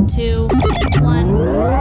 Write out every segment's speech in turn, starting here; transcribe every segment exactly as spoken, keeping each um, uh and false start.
two, one.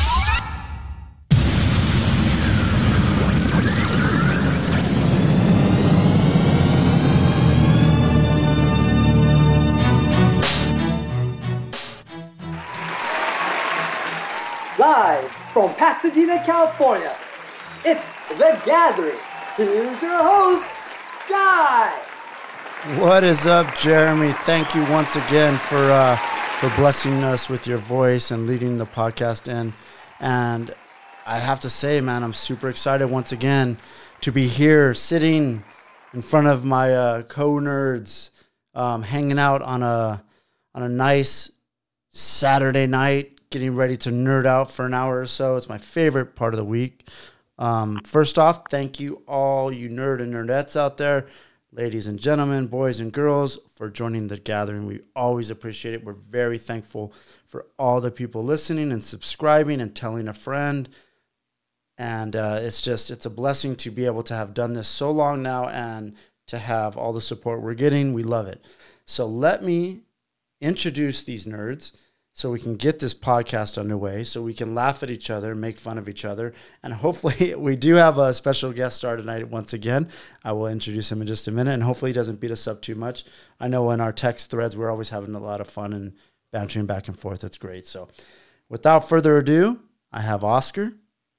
Live from Pasadena, California, it's The Gathering. Here's your host, Sky. What is up, Jeremy? Thank you once again for uh, for blessing us with your voice and leading the podcast in. And I have to say, man, I'm super excited once again to be here sitting in front of my uh, co-nerds, um, hanging out on a on a nice Saturday night, getting ready to nerd out for an hour or so. It's my favorite part of the week. Um, first off, thank you all you nerd and nerdettes out there, ladies and gentlemen, boys and girls, for joining the gathering. We always appreciate it. We're very thankful for all the people listening and subscribing and telling a friend. And uh, it's just, it's a blessing to be able to have done this so long now and to have all the support we're getting. We love it. So let me introduce these nerds, so we can get this podcast underway, so we can laugh at each other, make fun of each other. And hopefully we do have a special guest star tonight once again. I will introduce him in just a minute, and hopefully he doesn't beat us up too much. I know in our text threads, we're always having a lot of fun and bantering back and forth. It's great. So without further ado, I have Oscar.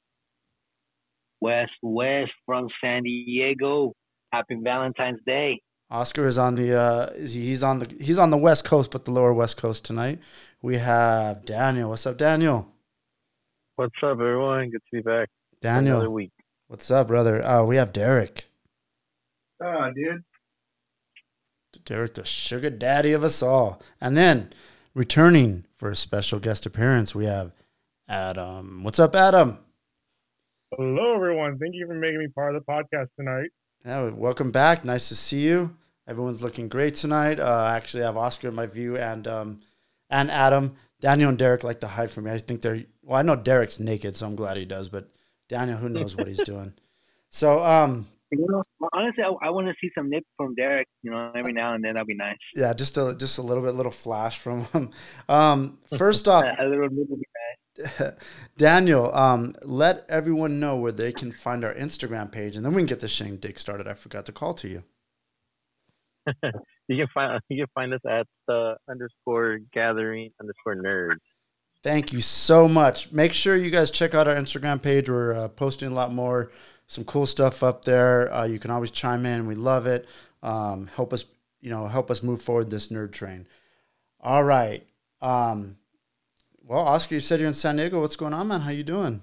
West West from San Diego. Happy Valentine's Day. Oscar is on the uh, he's on the he's on the West Coast, but the lower West Coast tonight. We have Daniel. What's up, Daniel? What's up, everyone? Good to be back. Daniel. Another week. What's up, brother? Uh, we have Derek. Oh, dude. Derek, the sugar daddy of us all. And then returning for a special guest appearance, we have Adam. What's up, Adam? Hello, everyone. Thank you for making me part of the podcast tonight. Yeah, welcome back. Nice to see you. Everyone's looking great tonight. Uh, I actually have Oscar in my view and um, and Adam. Daniel and Derek like to hide from me. I think they're, well, I know Derek's naked, so I'm glad he does, but Daniel, who knows what he's doing. So, um, you know, honestly, I, I want to see some nip from Derek, you know, every now and then. That'd be nice. Yeah, just a, just a little bit, little flash from him. Um, first off, a little nip would be nice. Daniel, um, let everyone know where they can find our Instagram page, and then we can get this Shane Dick started. I forgot to call to you. you can find you can find us at the underscore gathering underscore nerds. Thank you so much. Make sure you guys check out our Instagram page. We're uh, posting a lot more, some cool stuff up there. Uh, you can always chime in. We love it. Um, help us, you know, help us move forward this nerd train. All right. Um, well, Oscar, you said you're in San Diego. What's going on, man? How you doing?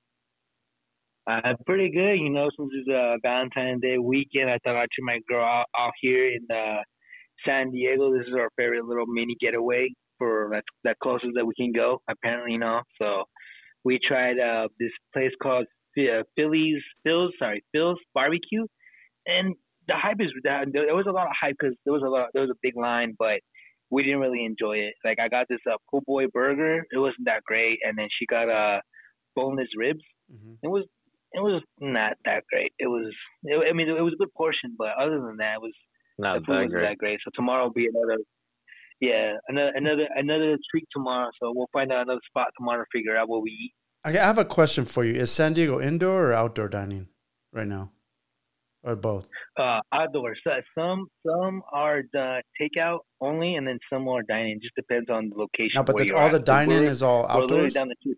Uh, pretty good. You know, since it's a Valentine's Day weekend, I thought I'd treat my girl out, out here in uh, San Diego. This is our favorite little mini getaway for that's that closest that we can go, apparently, you know. So we tried uh, this place called uh, Philly's, Phil's, sorry, Phil's Barbecue. And the hype is, there was a lot of hype because there was a lot, there was a big line, but we didn't really enjoy it. Like, I got this uh, po' boy burger. It wasn't that great. And then she got uh, boneless ribs. Mm-hmm. It was it was not that great. It was, it, I mean, it was a good portion, but other than that, it was not the food that wasn't great. that great. So tomorrow will be another, yeah, another another another treat tomorrow. So we'll find out another spot tomorrow to figure out what we eat. I have a question for you. Is San Diego indoor or outdoor dining right now, or both? Uh, outdoors. So some some are the takeout only, and then some are dining. Just depends on the location. No, but where the, you're all at. the dining We're- is all we're literally outdoors. down the street.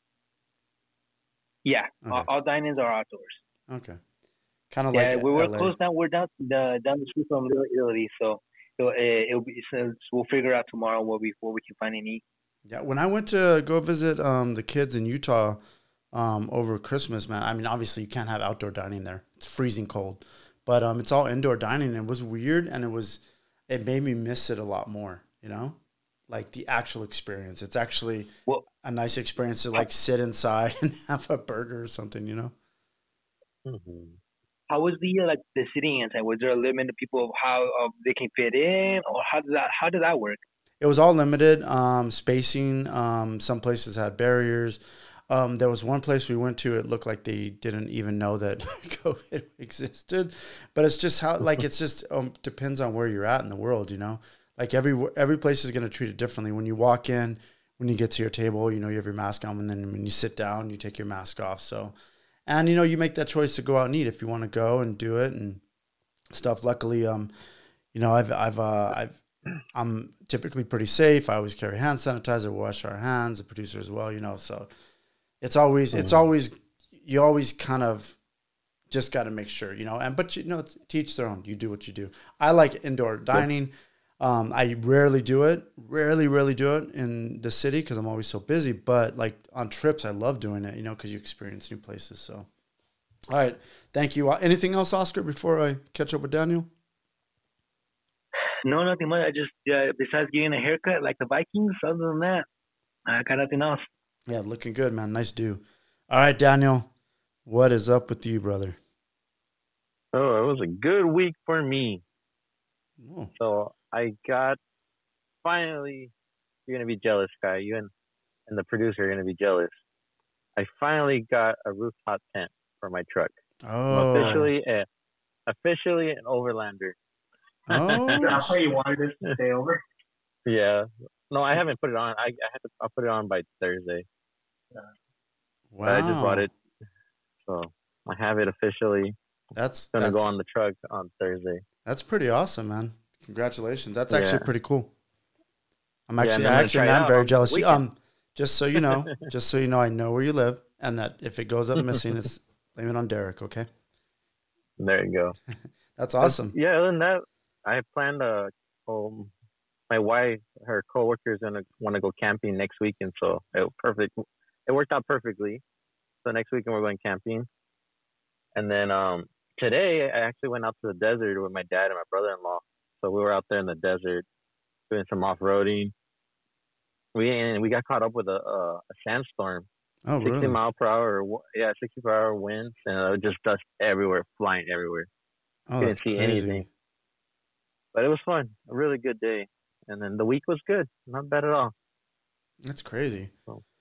Yeah, Okay. all, all dinings are outdoors. Okay, kind of Yeah, like we were L A. close down. We're down the down the street from Little Italy, so it'll, uh, it'll be. So we'll figure out tomorrow what we what we can find and eat. Yeah, when I went to go visit um, the kids in Utah um, over Christmas, man, I mean, obviously you can't have outdoor dining there. It's freezing cold. But um, it's all indoor dining, and it was weird, and it was it made me miss it a lot more, you know? Like the actual experience. It's actually Well, a nice experience to, like, sit inside and have a burger or something, you know? Mm-hmm. how was the uh, like the sitting inside? Was there a limit to people of how uh, they can fit in, or how did that how did that work? It was all limited um, spacing. Um, some places had barriers. Um, there was one place we went to, it looked like they didn't even know that COVID existed. But it's just how, like, it's just um, depends on where you're at in the world, you know? Like, every every place is going to treat it differently. When you walk in, when you get to your table, you know, you have your mask on, and then when you sit down, you take your mask off. So, and, you know, you make that choice to go out and eat if you want to go and do it and stuff. Luckily, um, you know, I've, I've, uh, I've, I'm typically pretty safe. I always carry hand sanitizer, wash our hands, the producer as well, you know, so it's always, it's always, you always kind of just got to make sure, you know, and, but you know, it's, teach their own, you do what you do. I like indoor dining. Um, I rarely do it, rarely, rarely do it in the city because I'm always so busy. But like on trips, I love doing it, you know, because you experience new places. So, all right, thank you. Uh, anything else, Oscar, before I catch up with Daniel? No, nothing much. I just uh, besides getting a haircut like the Vikings. Other than that, I got nothing else. Yeah, looking good, man. Nice do. All right, Daniel, what is up with you, brother? Oh, it was a good week for me. Oh. So I got, finally, you're going to be jealous, Sky. You and, and the producer are going to be jealous. I finally got a rooftop tent for my truck. Oh. I'm officially, a, officially an overlander. Oh. That's why you wanted us to stay over? Yeah. No, I haven't put it on. I, I have to, I'll put it on by Thursday. Wow. But I just bought it. So I have it officially. That's going to that's, go on the truck on Thursday. That's pretty awesome, man. Congratulations. That's Yeah. actually pretty cool. I'm Yeah, actually, and I'm I gonna actually try it am out very on the jealous. weekend. Um, just so you know, just so you know, I know where you live, and that if it goes up missing, it's blame it on Derek. Okay, There you go. that's awesome. Yeah, other than that, I planned a. Um, my wife, her coworker is gonna want to go camping next weekend, so it perfect. It worked out perfectly. So next weekend we're going camping, and then um today I actually went out to the desert with my dad and my brother-in-law. So we were out there in the desert doing some off-roading. We and we got caught up with a a, a sandstorm. Oh, sixty really? mile per hour, yeah, sixty per hour winds, and it was just dust everywhere, flying everywhere. Oh, Couldn't that's see crazy. anything. But it was fun, a really good day. And then the week was good, not bad at all. That's crazy.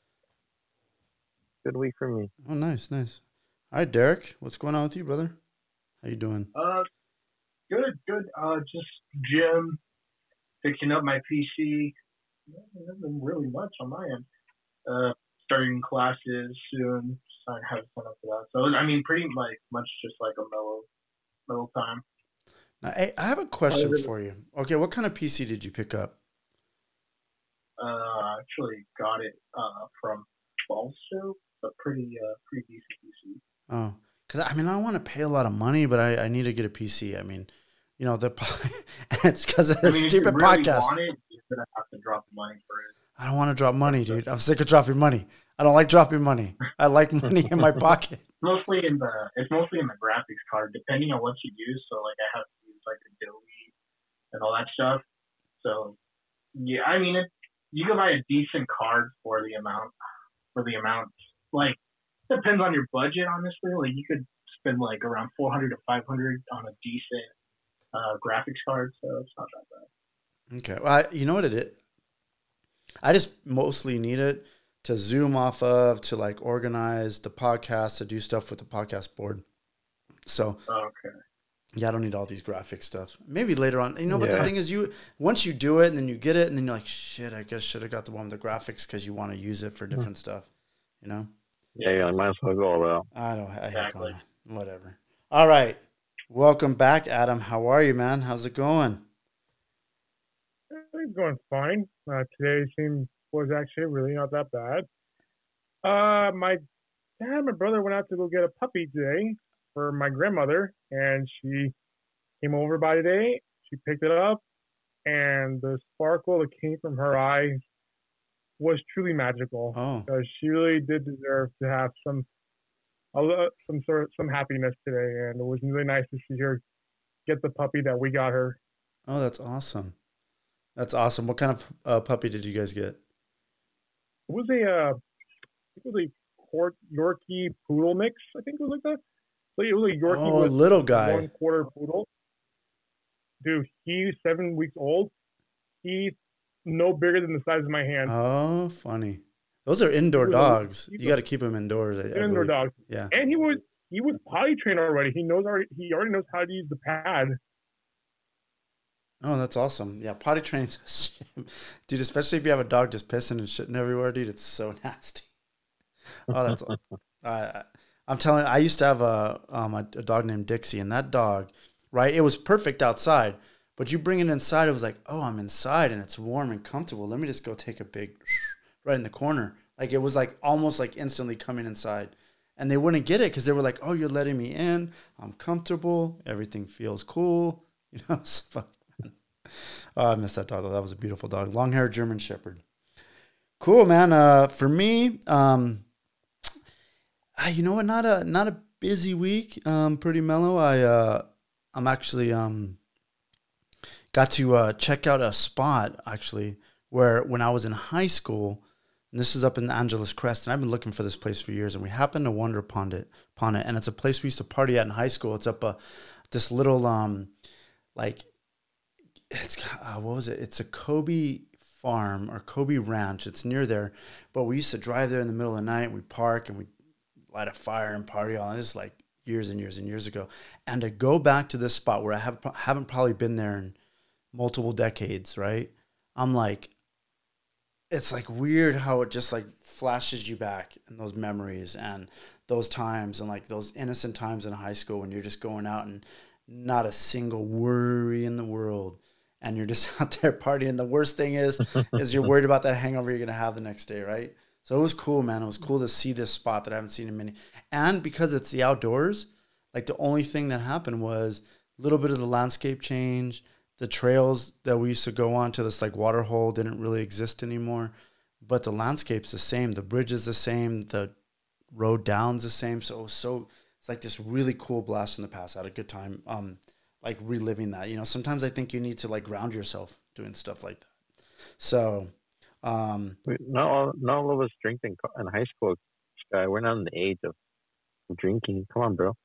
Good week for me. Oh, nice, nice. All right, Derek, what's going on with you, brother? How you doing? Uh, good, good. Uh, just gym, fixing up my P C. Nothing really much on my end. Uh, starting classes soon. So I have to sign up for that. So I mean, pretty like much just like a mellow, mellow time. Now, hey, I have a question really- for you. Okay, what kind of P C did you pick up? Uh, I actually got it uh from Balso, a pretty uh pretty decent P C. Oh, because I mean, I want to pay a lot of money, but I, I need to get a P C. I mean, you know, the it's because of I this mean, if stupid you really podcast. want it, you're gonna have to drop the money for it. I don't want to drop money, dude. I'm sick of dropping money. I don't like dropping money. I like money in my pocket. Mostly in the it's mostly in the graphics card, depending on what you use. So like I have to use like Adobe and all that stuff. So yeah, I mean it. You can buy a decent card for the amount for the amount. Like depends on your budget, honestly. Like you could spend like around four hundred to five hundred on a decent uh, graphics card. So it's not that bad. Okay. Well, I, you know what it is? I just mostly need it to zoom off of, to like organize the podcast, to do stuff with the podcast board. So Okay. yeah, I don't need all these graphic stuff. Maybe later on, you know. But the Yeah. thing is, you once you do it and then you get it, and then you're like, shit, I guess should have got the one with the graphics because you want to use it for different stuff. You know. Yeah, yeah, I might as well go all out. I don't. I hate Exactly. going. Whatever. All right. Welcome back, Adam. How are you, man? How's it going? It's going fine. Uh, today seemed was actually really not that bad. Uh, my dad and my brother went out to go get a puppy today for my grandmother, and she came over by today. She picked it up, and the sparkle that came from her eyes was truly magical. Oh, Because she really did deserve to have some, a lo- some sort of some happiness today, and it was really nice to see her get the puppy that we got her. oh, that's awesome. That's awesome. What kind of uh, puppy did you guys get? It was a, uh, it was a Court Yorkie poodle mix. I think it was like that. So it was a Yorkie Oh, with little guy. one quarter poodle. Dude, he's seven weeks old. He's no bigger than the size of my hand. Oh, funny. Those are indoor He was a- dogs. he You was- got to keep them indoors. I, I Indoor believe. dog. Yeah. And he was he was potty trained already. He knows already. He already knows how to use the pad. Oh, that's awesome. Yeah, potty training's a shame. Dude, especially if you have a dog just pissing and shitting everywhere, dude, it's so nasty. Oh, that's I I'm telling you, I used to have a um a, a dog named Dixie, and that dog, right? It was perfect outside, but you bring it inside, it was like, oh, I'm inside and it's warm and comfortable. Let me just go take a big right in the corner. Like it was like almost like instantly coming inside. And they wouldn't get it because they were like, oh, you're letting me in. I'm comfortable. Everything feels cool. You know, it's fun. Oh, I miss that dog, though. That was a beautiful dog. Long-haired German Shepherd. Cool, man. Uh, for me, um, ah, you know what? Not a not a busy week. Um, pretty mellow. I uh, I'm actually um, got to uh, check out a spot actually where when I was in high school, and this is up in the Angeles Crest, and I've been looking for this place for years, and we happened to wander upon it, upon it, and it's a place we used to party at in high school. It's up a this little um, like. It's uh, what was it? It's a Kobe farm or Kobe ranch. It's near there, but we used to drive there in the middle of the night. And we park and we light a fire and party on this like years and years and years ago. And to go back to this spot where I have haven't probably been there in multiple decades, right? I'm like, it's like weird how it just like flashes you back in those memories and those times and like those innocent times in high school when you're just going out and not a single worry in the world. And you're just out there partying. The worst thing is, is you're worried about that hangover you're going to have the next day, right? So it was cool, man. It was cool to see this spot that I haven't seen in many. And because it's the outdoors, like the only thing that happened was a little bit of the landscape change. The trails that we used to go on to this like water hole didn't really exist anymore. But the landscape's the same. The bridge is the same. The road down's the same. So it was so, it's like this really cool blast from the past. I had a good time. Um, like reliving that, you know, sometimes I think you need to like ground yourself doing stuff like that. So, um, not all, not all of us drink in, in high school. Sky. We're not in the age of drinking. Come on, bro.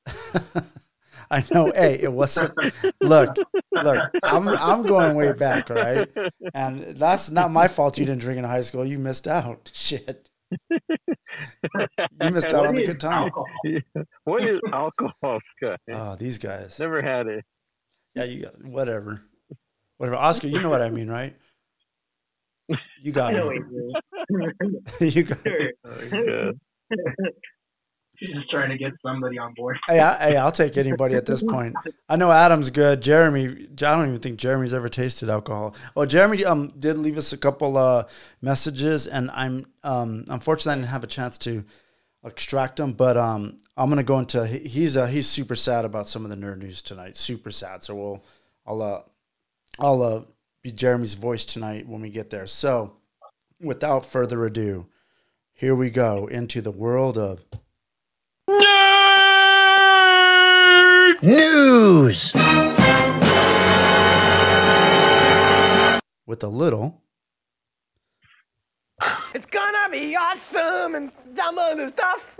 I know. Hey, it wasn't. Look, look. I'm I'm going way back, all right. And that's not my fault. You didn't drink in high school. You missed out. Shit. You missed out on the good time. Alcohol. What is alcohol, Sky? Oh, these guys. Never had it. Yeah, you got whatever, whatever. Oscar, you know what I mean, right? You got I know me. what you You got. Oh, She's just trying to get somebody on board. Hey, I, hey, I'll take anybody at this point. I know Adam's good. Jeremy, I don't even think Jeremy's ever tasted alcohol. Well, Jeremy um did leave us a couple uh messages, and I'm um unfortunately I didn't have a chance to extract them, but um I'm gonna go into he- he's uh he's super sad about some of the nerd news tonight. Super sad. So we'll I'll uh I'll uh be Jeremy's voice tonight when we get there. So without further ado, here we go into the world of Nerd News. with a little. It's gonna be awesome and some other stuff.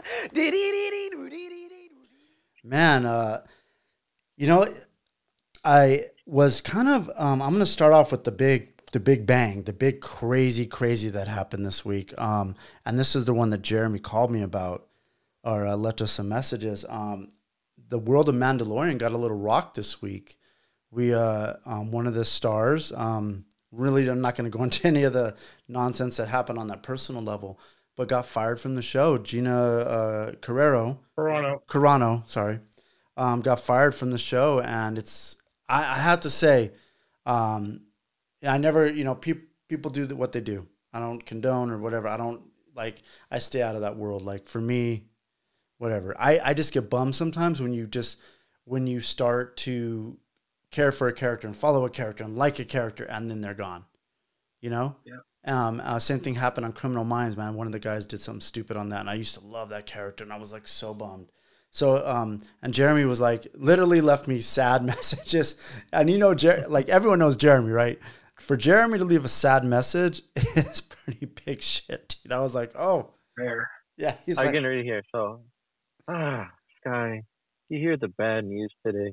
Man, uh, you know, I was kind of. Um, I'm going to start off with the big, the big bang, the big crazy, crazy that happened this week. Um, and this is the one that Jeremy called me about, or uh, left us some messages. Um, the world of Mandalorian got a little rocked this week. We, uh, um, one of the stars. Um, really, I'm not going to go into any of the nonsense that happened on that personal level, but got fired from the show. Gina uh, Carrero. Toronto. Carano, sorry, um, got fired from the show, and it's I, I have to say, um, I never, you know, people people do what they do. I don't condone or whatever. I don't like. I stay out of that world. Like for me, whatever. I I just get bummed sometimes when you just when you start to care for a character and follow a character and like a character, and then they're gone. You know. Yeah. Um, uh, same thing happened on Criminal Minds, man. One of the guys did something stupid on that, and I used to love that character, and I was like so bummed. So, um, and Jeremy was like, literally left me sad messages, and you know, Jer- like everyone knows Jeremy, right? For Jeremy to leave a sad message is pretty big shit, dude. I was like, oh, There. yeah. He's I like, can read here. So, ah, Sky, you hear the bad news today?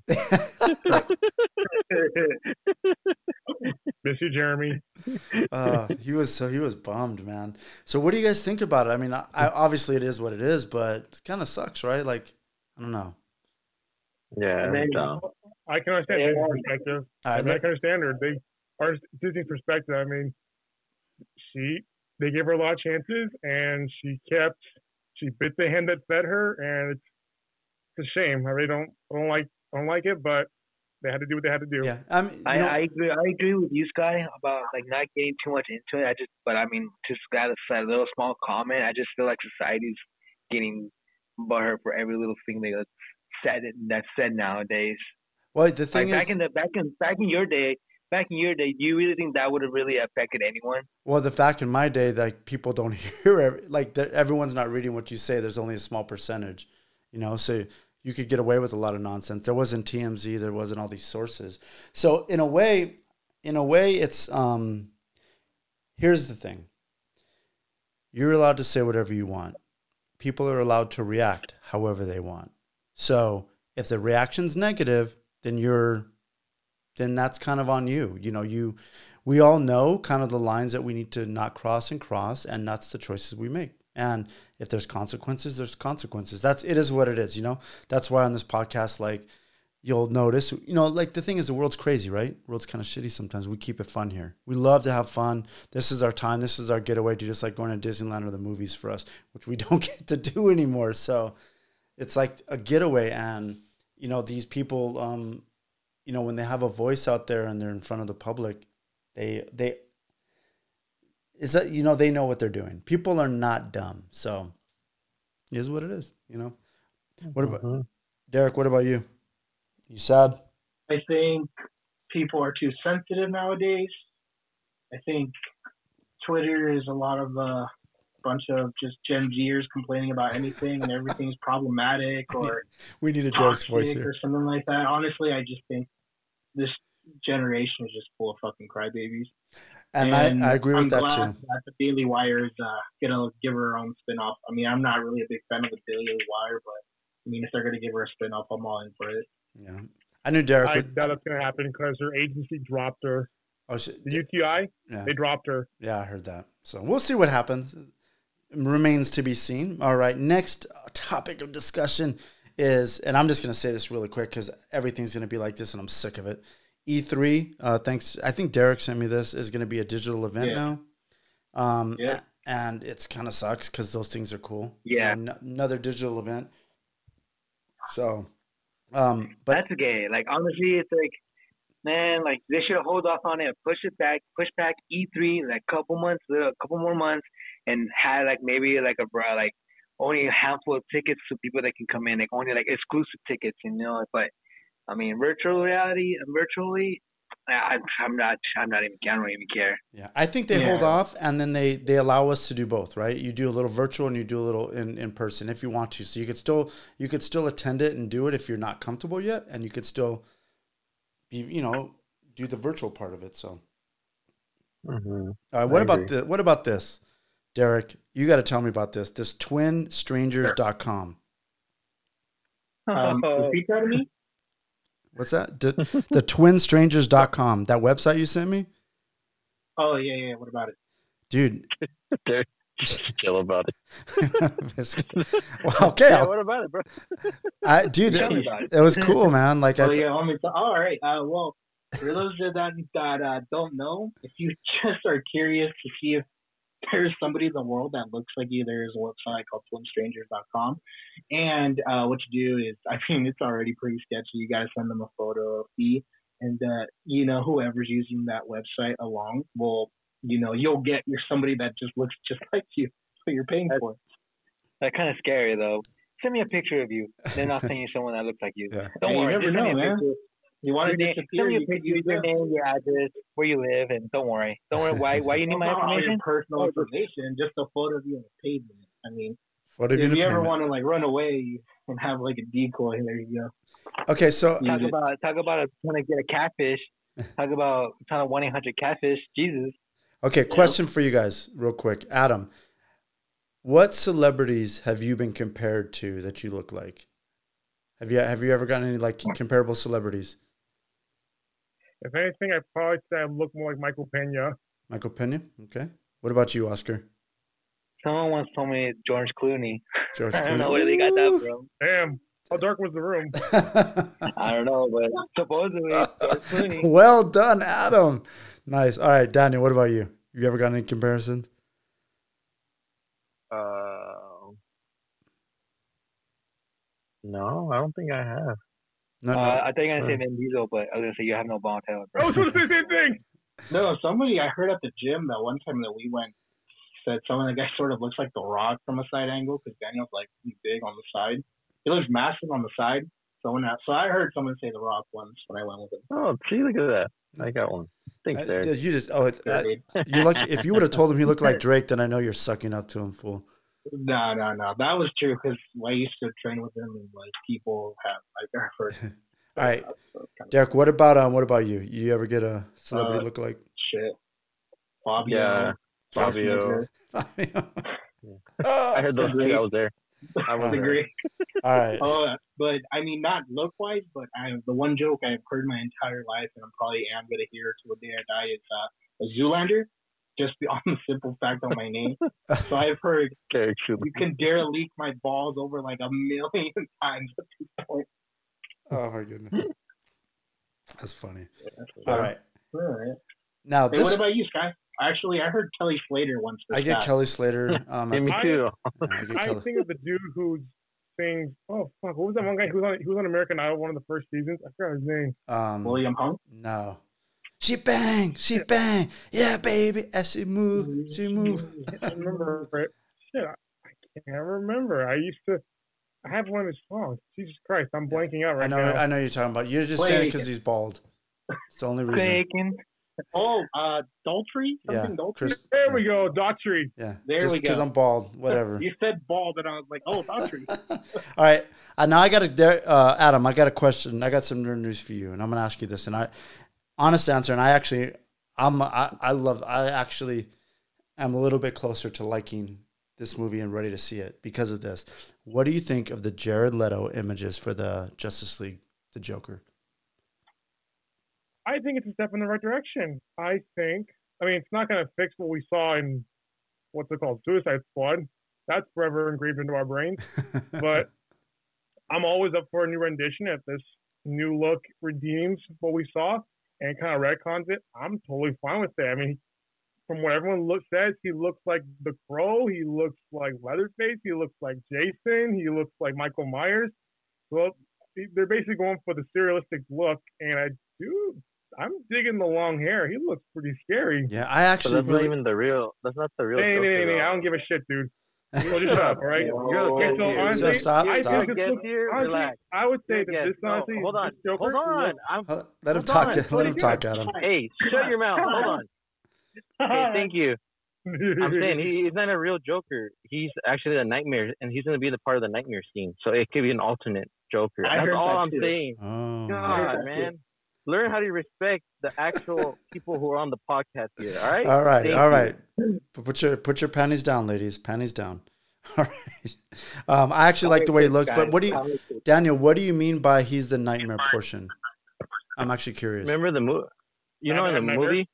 Miss you, Jeremy. uh, he was so he was bummed, man. So, what do you guys think about it? I mean, I, I, obviously it is what it is, but it kind of sucks, right? Like, I don't know. Yeah, And then, dumb. I can understand Yeah. Disney's perspective. All I right, mean, I let- can understand her. They are Disney's perspective. I mean, she they gave her a lot of chances, and she kept she bit the hand that fed her, and it's, it's a shame. I really don't I don't like I don't like it, but they had to do what they had to do. Yeah, I mean, you I, know, I agree. I agree with you, Sky, about like not getting too much into it. I just, but I mean, just got a, a little small comment. I just feel like society's getting butthurt for every little thing that's said that's said nowadays. well, the thing Like is, back in the back in back in your day, back in your day, do you really think that would have really affected anyone? well, the fact in my day, like people don't hear, every, like that everyone's not reading what you say. There's only a small percentage, you know, so you could get away with a lot of nonsense. There wasn't T M Z, there wasn't all these sources. So in a way, in a way, it's um. Here's the thing. You're allowed to say whatever you want. People are allowed to react however they want. So if the reaction's negative, then you're, then that's kind of on you. You know, you, we all know kind of the lines that we need to not cross and cross, and that's the choices we make. And if there's consequences, there's consequences. That's, it is what it is, you know? That's why on this podcast, like, you'll notice, you know, like the thing is the world's crazy, right? The world's kind of shitty sometimes. We keep it fun here. We love to have fun. This is our time. This is our getaway to just like going to Disneyland or the movies for us, which we don't get to do anymore. So it's like a getaway. And, you know, these people, um, you know, when they have a voice out there and they're in front of the public, they, they, it's that, you know, they know what they're doing. People are not dumb. So it is what it is, you know? What about, Mhm. Derek, what about you? You sad? I think people are too sensitive nowadays. I think Twitter is a lot of a uh, bunch of just Gen Zers complaining about anything and everything's problematic or We need a Derek's voice toxic here. or something like that. Honestly, I just think this generation is just full of fucking crybabies. And, I, I agree with I'm that glad too. that the Daily Wire is uh, gonna give her her own spinoff. I mean, I'm not really a big fan of the Daily Wire, but I mean, if they're gonna give her a spinoff, I'm all in for it. Yeah, I knew Derek I would. doubt that's going to happen because her agency dropped her. Oh, shit. The U T I, Yeah, they dropped her. yeah, I heard that. So we'll see what happens. It remains to be seen. All right, next topic of discussion is, and I'm just going to say this really quick because everything's going to be like this, and I'm sick of it. E three, uh, thanks. I think Derek sent me this. Is going to be a digital event Yeah. now. Um, Yeah. and it's kind of sucks because those things are cool. Yeah. You know, n- another digital event. So, um, but That's gay. Like honestly, it's like, man, like they should hold off on it, push it back, push back E three like a couple months, a couple more months, and had like maybe like a bro, like only a handful of tickets to people that can come in, like only like exclusive tickets, you know. But I mean, virtual reality, virtually, I, I'm not, I'm not even, I don't even care. yeah, I think they Yeah. hold off and then they, they allow us to do both, right? You do a little virtual and you do a little in, in person if you want to. So you could still you could still attend it and do it if you're not comfortable yet, and you could still be, you know, do the virtual part of it. So Mhm. all right, what I about agree. the what about this? Derek, you got to tell me about this. This twin strangers dot com. Um, repeat that to me. What's that? D- the twin strangers dot com. That website you sent me? Oh yeah, yeah. What about it? Dude. They're just chill about it. Well, okay. Yeah, I'll- what about it, bro? I, dude, Tell me it, about it. it was cool, man. Like, I Oh th- yeah, want me to, all right. Uh, well, for those that that uh, don't know, if you just are curious to see if there's somebody in the world that looks like you, there's a website called twin strangers dot com, and uh, what you do is, I mean, it's already pretty sketchy. You got to send them a photo of fee, and uh, you know, whoever's using that website along will, you know, you'll get your somebody that just looks just like you, what you're paying for. That's kind of scary though. Send me a picture of you, then I'll send you someone that looks like you. Yeah. Don't Hey, you worry, never just send me know, a man. picture. You want Your to name, disappear? send me a You could picture, use your that. name, your address, where you live, and don't worry. Don't worry. Why? Why you need my Not all information? your personal information, just a photo of you on the pavement. I mean, what have if you you ever payment? want to like run away and have like a decoy, there you go. Okay, so You Talk just- about talk about a, trying to get a catfish. Talk about trying to one eight hundred catfish. Jesus. okay, question for you guys, real quick. Adam, what celebrities have you been compared to that you look like? Have you have you ever gotten any like comparable celebrities? If anything, I'd probably say I look more like Michael Pena. Michael Pena. Okay. What about you, Oscar? Someone once told me George Clooney. George I don't Clooney. know where they got that from. Damn. How dark was the room? I don't know, but supposedly it's George Clooney. Well done, Adam. Nice. All right, Daniel, what about you? You ever got any comparisons? Uh, no, I don't think I have. No, no. Uh, I think I said Vin Diesel, but I was gonna say you have no bone talent. I was going to say the same thing. No, somebody I heard at the gym that one time that we went said some of the guy sort of looks like The Rock from a side angle because Daniel's like pretty big on the side. He looks massive on the side. Someone else, so I heard someone say The Rock once when I went with him. Oh, see, look at that. I got one. Thanks, Uh, there. dude, you just oh, it, uh, you look. If you would have told him he looked like Drake, then I know you're sucking up to him, fool. No, no, no. That was true because I used to train with him and like people have like I've heard. All right, So it's kind of Derek. What about um? What about you? You ever get a celebrity Uh, look like? shit. Fabio. Yeah, Fabio. I heard those three. I was there. I would Alright. agree. All right. Oh, but I mean, not look wise, but I the one joke I've heard my entire life, and I'm probably am gonna hear to the day I die is uh, a Zoolander, just on the simple fact of my name. So I've heard Derek Schuler. you can dare leak my balls over like a million times at this point. Oh my goodness, that's funny. So, All right. all right. Now Hey, this, what about you, Sky? Actually, I heard Kelly Slater once. for I get Scott. Kelly Slater. Um, Yeah, me I, too. I get I Kelly. think of the dude who sings. Oh fuck! What was that one guy who was on? He was on American Idol one of the first seasons. I forgot his name. Um, William Hung. no. She bang, she bang, yeah, baby. As she move, she move. I remember it. Shit, I, I can't remember. I used to. I have one of his songs. Jesus Christ, I'm blanking out right I know, now. I know you're talking about. You're just saying it because he's bald. It's the only reason. Bacon. Oh, uh, Daltrey. Yeah, Something Daltrey. Chris. There we go, Daughtry. Yeah, There just we because go. I'm bald, whatever. You said bald, and I was like, oh, Daltrey. All right, uh, now I got a uh, Adam. I got a question. I got some nerd news for you, and I'm gonna ask you this. And I, honest answer. And I actually, I'm, I, I love. I actually am a little bit closer to liking this movie and ready to see it because of this. What do you think of the Jared Leto images for the Justice League, the Joker? I think it's a step in the right direction. I think. I mean, it's not going to fix what we saw in what's it called, Suicide Squad. That's forever engraved into our brains. But I'm always up for a new rendition. If this new look redeems what we saw and kind of retcons it, I'm totally fine with it. I mean, from what everyone look, says, he looks like the Crow. He looks like Leatherface. He looks like Jason. He looks like Michael Myers. Well, they're basically going for the serialistic look, and I do. I'm digging the long hair. He looks pretty scary. Yeah, I So actually that's not really. even the real. That's not the real. Hey, Joker, hey, hey, though. I don't give a shit, dude. So just shut up, all right? You're Okay, the so guest here. honestly, So stop, I stop. think this Guest looks- here, honestly, relax. I would say You're that the this guest. No, honestly, hold on. this Joker Hold on. looks- I'm, Uh, Let him Hold talk. on. Let him Pretty talk, good. Adam. hey, shut your mouth. Hold on. Hey, thank you. I'm saying he, he's not a real Joker. He's actually a nightmare, and he's going to be the part of the nightmare scene. So it could be an alternate Joker. I That's heard all that I'm too. saying. Oh. God, man. Learn how to respect the actual people who are on the podcast here. All right. All right, Thank all you. right. But put your put your panties down, ladies. Panties down. All right. Um, I actually like the way he looks. But what do you, Daniel? What do you mean by he's the nightmare portion? I'm actually curious. Remember the movie? You know, in the Batman movie.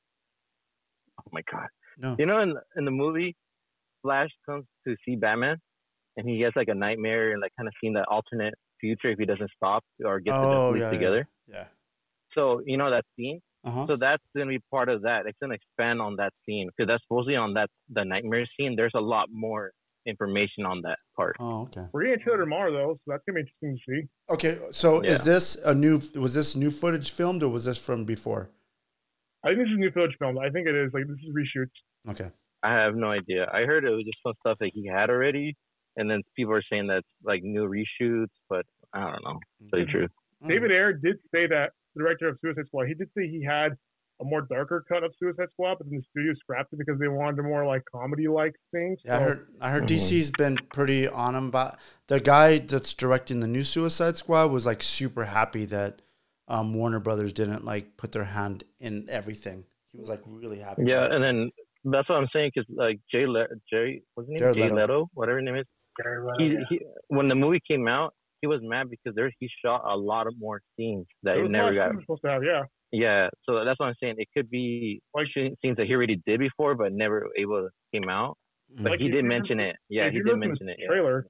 Oh my God. No. You know, in in the movie, Flash comes to see Batman, and he gets like a nightmare and like kind of seeing the alternate future if he doesn't stop or get Oh, the police yeah, together. Yeah. So you know that scene. Uh huh. So that's gonna be part of that. It's gonna expand on that scene because that's supposedly on that the nightmare scene. There's a lot more information on that part. Oh, okay. We're getting a trailer tomorrow, though, so that's gonna be interesting to see. Okay. So Yeah. is this a new? Was this new footage filmed or was this from before? I think this is new footage film. I think it is. Like this is reshoots. Okay. I have no idea. I heard it was just some stuff that he had already, and then people are saying that's like new reshoots, but I don't know. To tell you the truth. Oh. David Ayer did say that, the director of Suicide Squad, he did say he had a more darker cut of Suicide Squad, but then the studio scrapped it because they wanted a more like comedy-like thing. Yeah, I So- heard. I heard Mhm. D C's been pretty on him. But the guy that's directing the new Suicide Squad was like super happy that um, Warner Brothers didn't like put their hand in everything. He was like really happy. Yeah, about it. and then that's what I'm saying because like Jay Le- Jay what's his name? Jared Jay Leto. Leto, whatever his name is. He, he when the movie came out, he was mad because there he shot a lot of more scenes that There he was a never lot of got. things we're supposed to have, yeah. Yeah, so that's what I'm saying. It could be like scenes that he already did before, but never able to came out. But Like, he if did you mention listen- it. Yeah, if he you did listen to mention the it. Yeah. Trailer.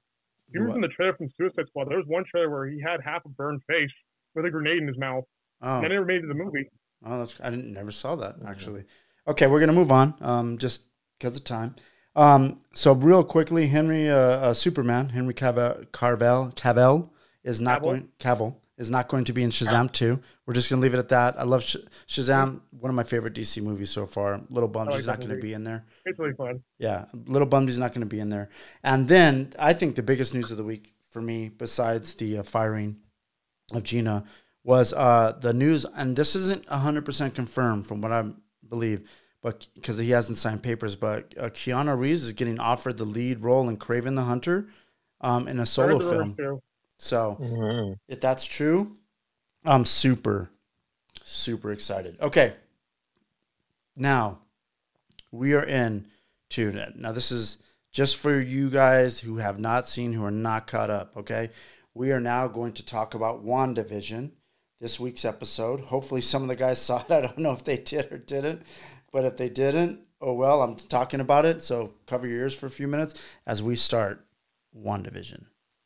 He was What? in the trailer from Suicide Squad. There was one trailer where he had half a burned face with a grenade in his mouth. Oh, And that never made it to the movie. oh, that's I didn't never saw that actually. Okay, we're gonna move on. Um, just because of time. Um, so real quickly, Henry, uh, uh, Superman, Henry Cavill, Carvel, Cavill is not Cavill? going. Cavill is not going to be in Shazam two. We're just gonna leave it at that. I love Sh- Shazam, one of my favorite D C movies so far. Little bummed I like he's not that going to movie. be in there. It's really fun. Yeah, little bummed he's not going to be in there. And then I think the biggest news of the week for me, besides the uh, firing of Gina, was uh, the news, and this isn't one hundred percent confirmed from what I believe, but because he hasn't signed papers, but uh, Keanu Reeves is getting offered the lead role in Kraven the Hunter um, in a solo Heard the rumors film. too. So Mhm. if that's true, I'm super, super excited. Okay. Now, we are in to now. This is just for you guys who have not seen, who are not caught up. Okay, we are now going to talk about WandaVision, this week's episode. Hopefully, some of the guys saw it. I don't know if they did or didn't, but if they didn't, oh well. I'm talking about it, so cover your ears for a few minutes as we start WandaVision.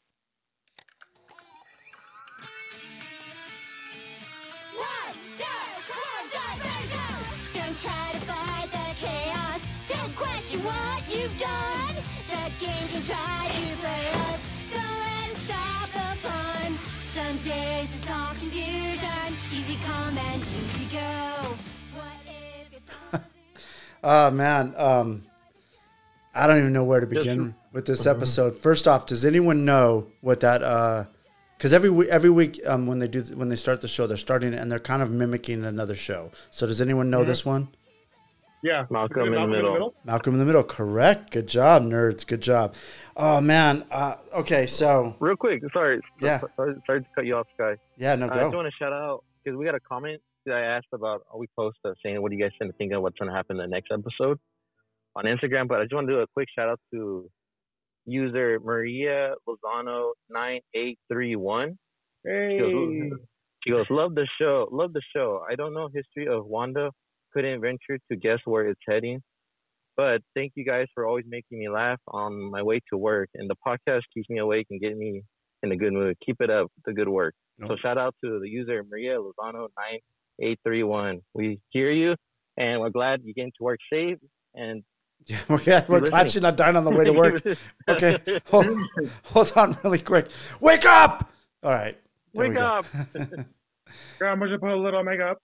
Don't try to fight the chaos. Don't question what you've done. The game can try to play us. Don't let it stop the fun. Some days it's all confusion. Easy come and easy go. What if it's all Oh man, um, I don't even know where to begin with this episode. First off, does anyone know what that? Because every we- every week um, when they do when they start the show, they're starting it and they're kind of mimicking another show. So does anyone know this one? Yeah. Malcolm in the Middle. Malcolm in the Middle, correct. Good job, nerds. Good job. Oh man. Uh, okay, so Real quick, sorry. Yeah. Sorry, sorry to cut you off, Sky. yeah, no I just go. want to shout out because we got a comment that I asked about. We posted saying, "What do you guys think of what's going to happen in the next episode?" on Instagram. But I just want to do a quick shout out to user Maria Lozano nine eight three one. Hey. She goes, she goes, "Love the show. Love the show. I don't know history of Wanda. Couldn't venture to guess where it's heading. But thank you guys for always making me laugh on my way to work. And the podcast keeps me awake and getting me in a good mood. Keep it up. The good work." No. So shout out to the user Maria Lozano nine eight three one. We hear you, and we're glad you're getting to work safe. And Yeah, we're, yeah, we're glad she's not dying on the way to work. Okay, hold, hold on really quick. Wake up! All right. there we Wake go. up. Grandma should put a little makeup.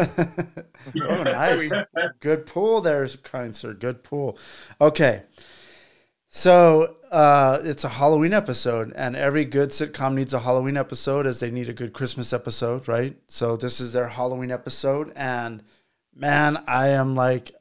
Oh, nice. Good pull there, kind sir. Good pull. Okay. So uh, it's a Halloween episode, and every good sitcom needs a Halloween episode as they need a good Christmas episode, right? So this is their Halloween episode, and man, I am like,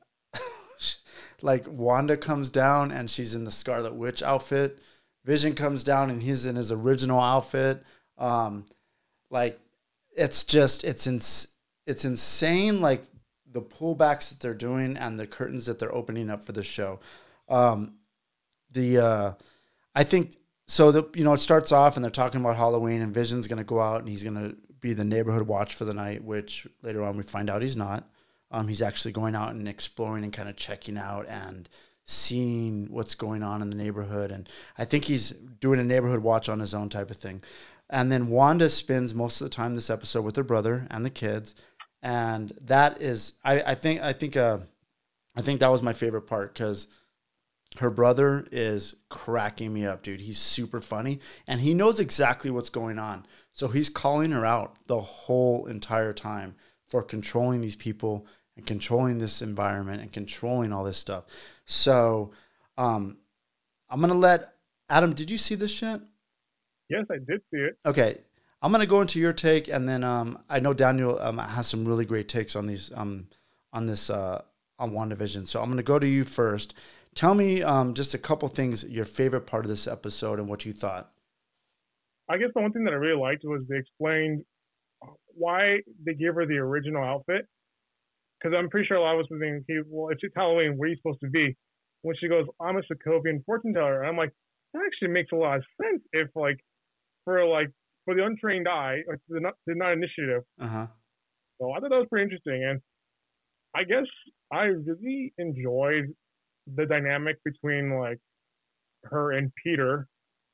like Wanda comes down and she's in the Scarlet Witch outfit. Vision comes down and he's in his original outfit. Um, like it's just it's ins- it's insane. Like the pullbacks that they're doing and the curtains that they're opening up for the show. Um, the uh, I think so. The you know it starts off and they're talking about Halloween and Vision's going to go out and he's going to be the neighborhood watch for the night, which later on we find out he's not. Um, he's actually going out and exploring and kind of checking out and seeing what's going on in the neighborhood. And I think he's doing a neighborhood watch on his own type of thing. And then Wanda spends most of the time this episode with her brother and the kids. And that is, I, I think, I think, uh, I think that was my favorite part because her brother is cracking me up, dude. He's super funny and he knows exactly what's going on. So he's calling her out the whole entire time for controlling these people and controlling this environment and controlling all this stuff. So um, I'm going to let Adam, did you see this yet? Yes, I did see it. Okay. I'm going to go into your take. And then um, I know Daniel um, has some really great takes on these, um, on this, uh, on WandaVision. So I'm going to go to you first. Tell me um, just a couple things, your favorite part of this episode and what you thought. I guess the one thing that I really liked was they explained why they gave her the original outfit. Because I'm pretty sure a lot of us were thinking, okay, well, if it's Halloween, what are you supposed to be? When she goes, I'm a Sokovian fortune teller. And I'm like, that actually makes a lot of sense if, like, for, like, for the untrained eye, or the not, the not initiative. Uh-huh. So I thought that was pretty interesting. And I guess I really enjoyed the dynamic between, like, her and Peter.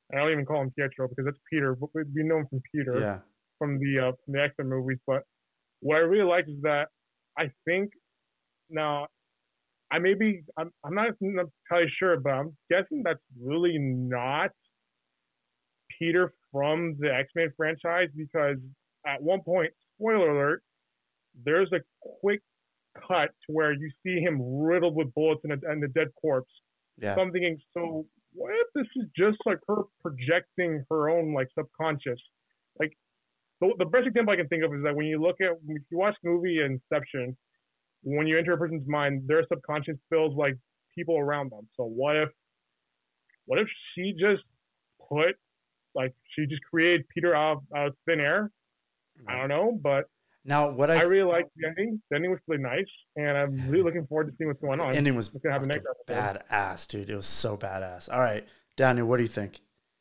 I don't even call him Pietro because that's Peter, but we we know him from Peter Yeah. from the uh, from the X-Men movies. But what I really like is that I think now I may be I'm I'm not entirely sure, but I'm guessing that's really not Peter from the X-Men franchise because at one point, spoiler alert, there's a quick cut to where you see him riddled with bullets and a, and a dead corpse. Yeah. So I'm thinking, so what if this is just like her projecting her own like subconscious? Like the, the best example I can think of is that when you look at when you watch the movie Inception, when you enter a person's mind, their subconscious feels like people around them. So what if what if she just put like she just created Peter out of, out of thin air? I don't know, but Now, what I I really liked the ending. The ending was really nice, and I'm really looking forward to seeing what's going on. The ending was What's gonna happen next episode. badass, dude. It was so badass. All right, Daniel, what do you think?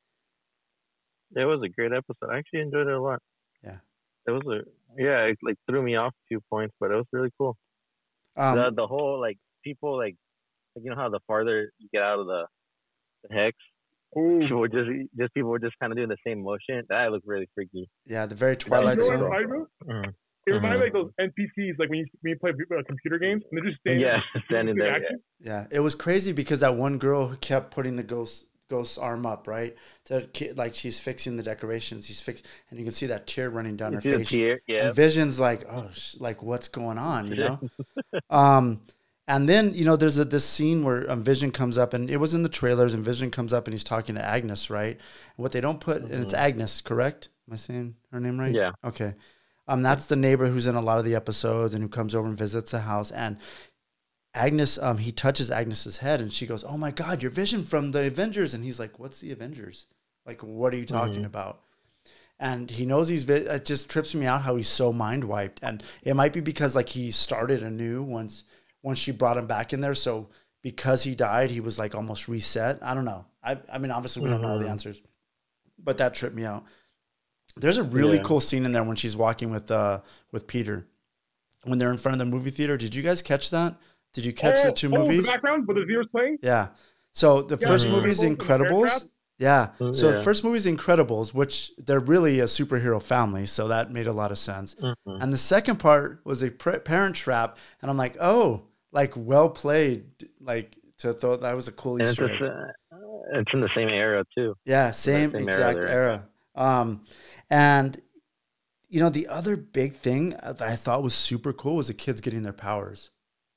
It was a great episode. I actually enjoyed it a lot. Yeah. It was a yeah. It like threw me off a few points, but it was really cool. Um, the the whole like people like, like you know how the farther you get out of the, the hex, Ooh. people were just just people were just kind of doing the same motion. That looked really freaky. yeah, the very You Twilight know what it Zone. reminded me of? Mm. It reminded me Mhm. of those N P Cs, like when you when you play uh, computer games, and they're just standing, Yeah, standing doing there. action. Yeah, it was crazy because that one girl who kept putting the ghost ghost's arm up, right? So ki- like she's fixing the decorations. She's fix, and you can see that tear running down You her see the face. tear? Yeah. And Vision's like, oh, sh- like what's going on, you know? um, and then you know, there's a, this scene where um, Vision comes up, and it was in the trailers, and Vision comes up and he's talking to Agnes, right? And what they don't put, and it's Agnes, correct? Am I saying her name right? Yeah. Okay. Um, that's the neighbor who's in a lot of the episodes and who comes over and visits the house. And Agnes, um, he touches Agnes's head, and she goes, "Oh my God, you're Vision from the Avengers." And he's like, "What's the Avengers? Like, what are you talking Mhm. about?" And he knows he's. Vi- it just trips me out how he's so mind wiped, and it might be because like he started anew once once she brought him back in there. So because he died, he was like almost reset. I don't know. I I mean, obviously we don't know all the Mhm. answers, but that tripped me out. There's a really Yeah. cool scene in there when she's walking with uh with Peter when they're in front of the movie theater. Did you guys catch that? Did you catch oh, the two oh, movies? the background with the viewers playing. Yeah. So the Yeah, first Mhm. movie is Incredibles and the Bear Incredibles. Trap. Yeah. Mm, So the yeah. first movie is Incredibles, which they're really a superhero family, so that made a lot of sense. Mhm. And the second part was a pre- Parent Trap, and I'm like, oh, like well played, like to throw that was a cool And it's, Easter the egg. sa- it's in the same era too. Yeah, same, same era exact there. era. Um, and you know, the other big thing that I thought was super cool was the kids getting their powers.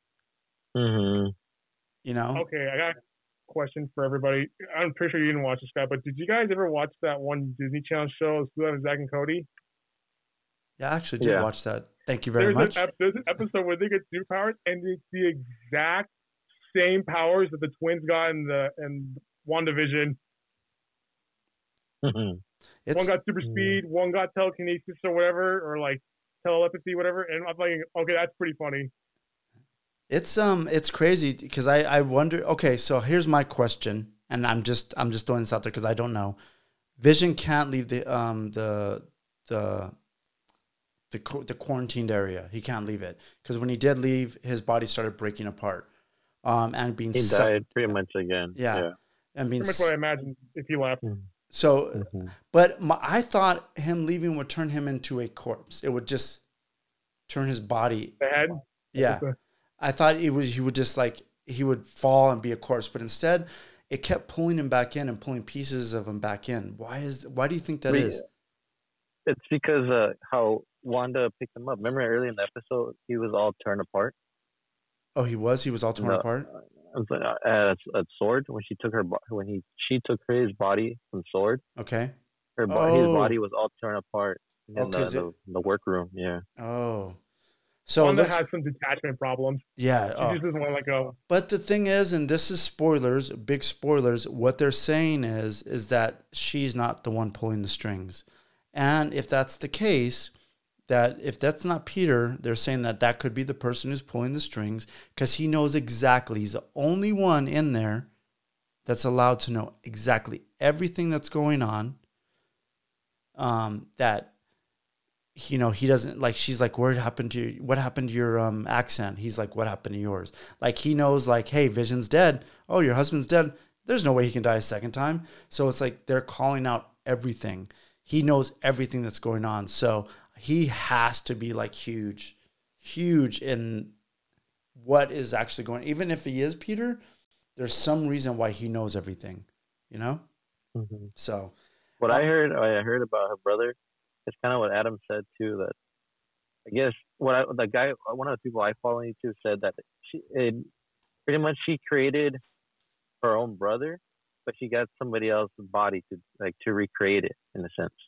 Mm-hmm. You know, Okay, I got a question for everybody. I'm pretty sure you didn't watch this guy, but did you guys ever watch that one Disney Channel show, Sue and Zach and Cody? yeah, I actually did Yeah. watch that. Thank you very There's much. An, ep- there's an episode where they get superpowers, and it's the exact same powers that the twins got in the in WandaVision. Mm-hmm. It's One got super Mm. speed, one got telekinesis or whatever, or like telepathy, whatever. And I'm like, okay, that's pretty funny. It's um it's crazy because I I wonder. Okay, so here's my question, and I'm just I'm just throwing this out there because I don't know. Vision can't leave the um the the the qu- the quarantined area. He can't leave it because when he did leave, his body started breaking apart, um and being He sucked- died pretty much again. Yeah. Yeah. and being Pretty much what I imagined if he left. so. Mhm. But my, I thought him leaving would turn him into a corpse. It would just turn his body. The head. Yeah. I thought it was he would just like he would fall and be a corpse, but instead it kept pulling him back in and pulling pieces of him back in. Why is why do you think that Wait, is? It's because uh, how Wanda picked him up. Remember early in the episode, he was all torn apart. Oh, he was he was all torn No, apart. It was like uh, at, at Sword when she took her bo- when he she took his body from Sword. Okay. Her bo- his Oh. body was all torn apart in Oh, the, 'cause the, the workroom. Yeah. Oh. So One that let's- has some detachment problems. yeah. He Oh. just doesn't want to let go. But the thing is, and this is spoilers, big spoilers, what they're saying is is that she's not the one pulling the strings. And if that's the case, that if that's not Peter, they're saying that that could be the person who's pulling the strings because he knows exactly. He's the only one in there that's allowed to know exactly everything that's going on. Um, that you know, he doesn't like, she's like, what happened to you? What happened to your um, accent? He's like, what happened to yours? Like, he knows like, hey, Vision's dead. Oh, your husband's dead. there's no way he can die a second time. So it's like they're calling out everything. He knows everything that's going on. So he has to be like huge, huge in what is actually going. Even if he is Peter, there's some reason why he knows everything, you know? Mm-hmm. So what um, I heard, I heard about her brother. It's kind of what Adam said too. That I guess what I, the guy, one of the people I follow on YouTube said that she, it, pretty much she created her own brother, but she got somebody else's body to like to recreate it in a sense.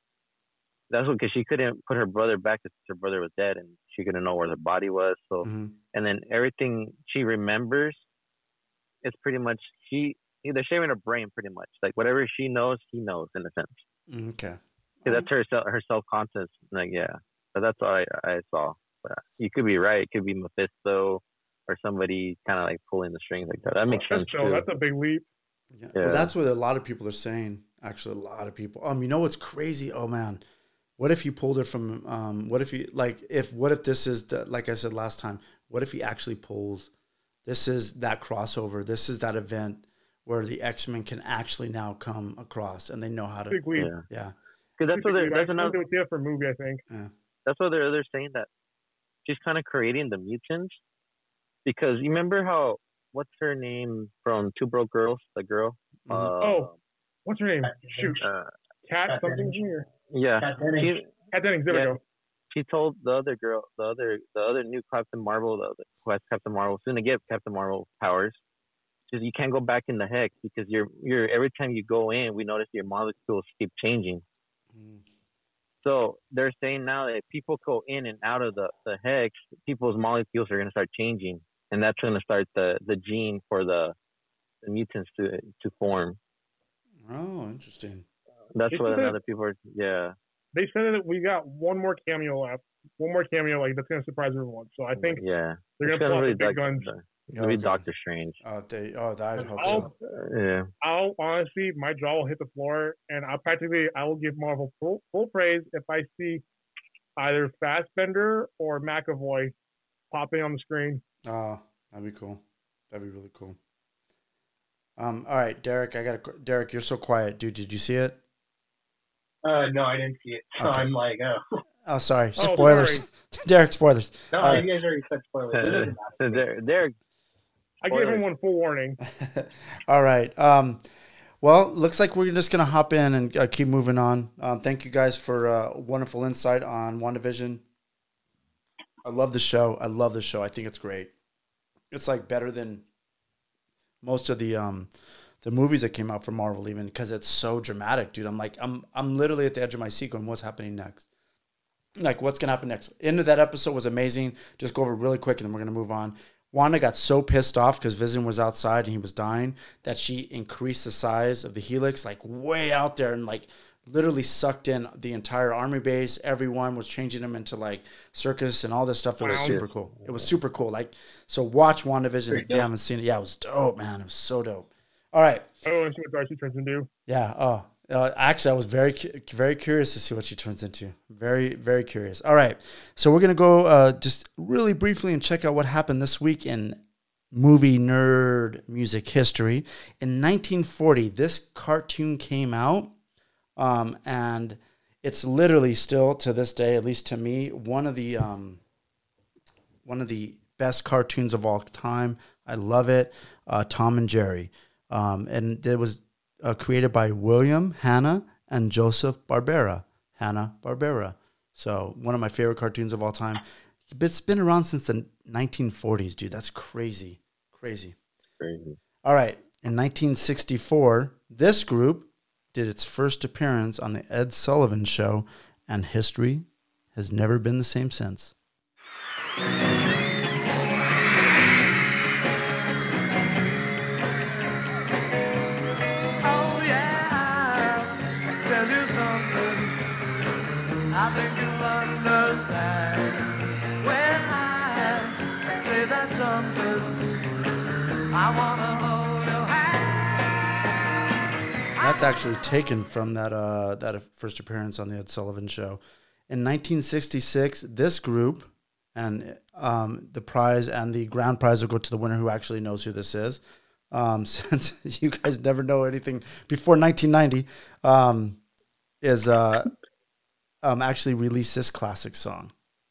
That's what, because she couldn't put her brother back because her brother was dead and she couldn't know where the body was. So, mm-hmm. and then everything she remembers is pretty much she. They're sharing her brain pretty much. Like whatever she knows, he knows in a sense. Okay. Because that's her self, her self conscious. Like yeah, but that's all I, I saw. But you could be right. It could be Mephisto or somebody kind of like pulling the strings like that. That makes that's sense so, too. That's a big leap. Yeah. Yeah. Well, that's what a lot of people are saying. Actually, a lot of people. Um, you know what's crazy? Oh man, what if he pulled it from? Um, what if he like if what if this is the, like I said last time? What if he actually pulls? This is that crossover. This is that event where the X-Men can actually now come across and they know how to. Big leap. Yeah. Yeah. Because that's what they're. That's another. It's a different movie, I think. Yeah. That's what they're they're saying that she's kind of creating the mutants. Because you remember how what's her name from Two Broke Girls? The girl. Mhm. Uh, Oh, what's her name? Shoot, Uh, Cat Kat something Dennings. here. yeah. Kat Dennings. She, Cat Dennings. There Yeah. we go. she told the other girl, the other, the other new Captain Marvel, the other, who has Captain Marvel, soon to get Captain Marvel powers. She says you can't go back in the hex because you're, you're every time you go in, we notice your molecules keep changing. Mm. So they're saying now that if people go in and out of the, the hex, people's molecules are going to start changing, and that's going to start the, the gene for the, the mutants to to form. Oh, interesting. That's Isn't what it- another people are. Yeah. They said that we got one more cameo left. One more cameo, like that's gonna surprise everyone. So I think Yeah. they're It's gonna pull out really the big Doc- guns. It'll be Okay. Doctor Strange. Oh, they. Oh, I hope I'll, so. Uh, yeah. I'll honestly, my jaw will hit the floor, and I'll practically, I will give Marvel full, full praise if I see either Fassbender or McAvoy popping on the screen. Oh, that'd be cool. That'd be really cool. Um. All right, Derek. I got to. Derek, you're so quiet, dude. Did you see it? Uh, no, I didn't see it. So Okay. I'm like, oh. Oh, sorry. Oh, Spoilers. Derek, spoilers. No, All right. you guys already said spoilers. It doesn't matter. There, there. I gave him one full warning. All right. Um, well, looks like we're just going to hop in and uh, keep moving on. Um, thank you guys for uh, wonderful insight on WandaVision. I love the show. I love the show. I think it's great. It's like better than most of the um, the movies that came out from Marvel, even because it's so dramatic, dude. I'm like, I'm I'm literally at the edge of my seat going, what's happening next? Like, what's going to happen next? End of that episode was amazing. Just go over it really quick, and then we're going to move on. Wanda got so pissed off because Vision was outside and he was dying that she increased the size of the Helix, like, way out there, and, like, literally sucked in the entire army base. Everyone was changing them into, like, circus and all this stuff. It was Wow. super cool. It was super cool. Like, so watch WandaVision Pretty if you dope. haven't seen it. Yeah, it was dope, man. It was so dope. All right. I don't want to see what Darcy turns into. Yeah. Oh, uh, actually, I was very, cu- very curious to see what she turns into. Very, very curious. All right. So we're going to go uh, just really briefly and check out what happened this week in movie nerd music history. In nineteen forty, this cartoon came out, um, and it's literally still to this day, at least to me, one of the um, one of the best cartoons of all time. I love it. Uh, Tom and Jerry. Um, and it was uh, created by William Hanna and Joseph Barbera. Hanna-Barbera. So one of my favorite cartoons of all time. It's been around since the nineteen forties, dude. That's crazy. Crazy. Crazy. All right. In nineteen sixty-four, this group did its first appearance on the Ed Sullivan Show, and history has never been the same since. Oh yeah, I'll tell you something I think you'll understand when I say that something. I wanna hold your hand. That's actually taken from that uh, that first appearance on the Ed Sullivan Show. In nineteen sixty-six, this group, and um, the prize and the grand prize will go to the winner who actually knows who this is. um, since you guys never know anything before nineteen ninety, um, is uh, um, actually release this classic song.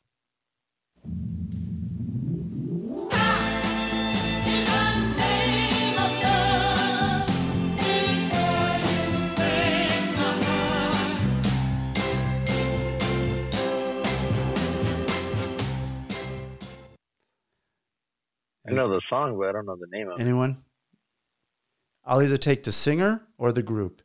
I know the song, but I don't know the name of it. Anyone? I'll either take the singer or the group.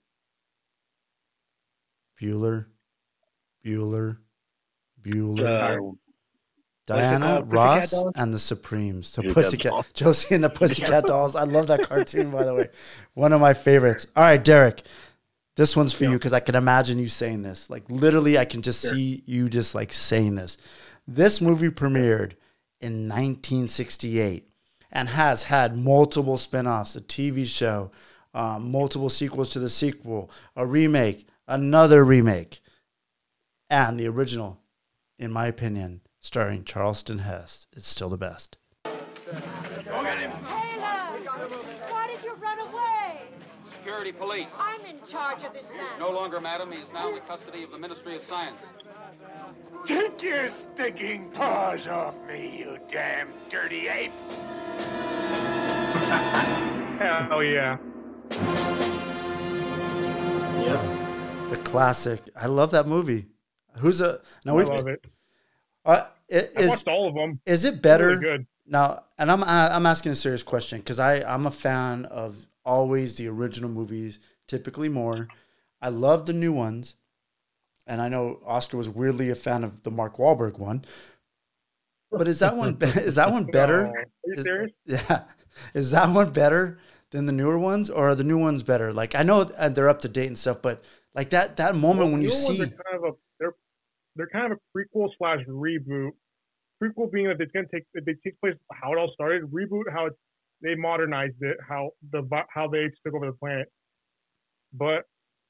Bueller, Bueller, Bueller. Uh, Diana Pussycat Ross Dolls? and the Supremes. The Pussycat Pussycat, Dolls. Josie and the Pussycat Dolls. I love that cartoon, by the way. One of my favorites. All right, Derek, this one's for you because I can imagine you saying this. Like literally, I can just see you just like saying this. This movie premiered in nineteen sixty-eight and has had multiple spinoffs, a T V show, um, multiple sequels to the sequel, a remake, another remake, and the original, in my opinion, starring Charleston Hest, is still the best. Taylor, why did you run away? Security police. I'm in charge of this man. No longer, madam. He is now in the custody of the Ministry of Science. Take your stinking paws off me, you damn dirty ape! Hell yeah. The classic. I love that movie. Who's a now? I We've, love it. Uh, it I is, watched all of them. is it better Really good. now? And I'm I- I'm asking a serious question because I I'm a fan of always the original movies, typically more. I love the new ones, and I know Oscar was weirdly a fan of the Mark Wahlberg one. But is that one be- is that one better? No. Are you Is- serious? Yeah, is that one better than the newer ones, or are the new ones better? Like I know uh, they're up to date and stuff, but like that that moment when you Newer ones see. are kind of a they're they're kind of a prequel slash reboot. Prequel being that it's gonna take they take place how it all started. Reboot how it's, they modernized it, how the how they took over the planet. But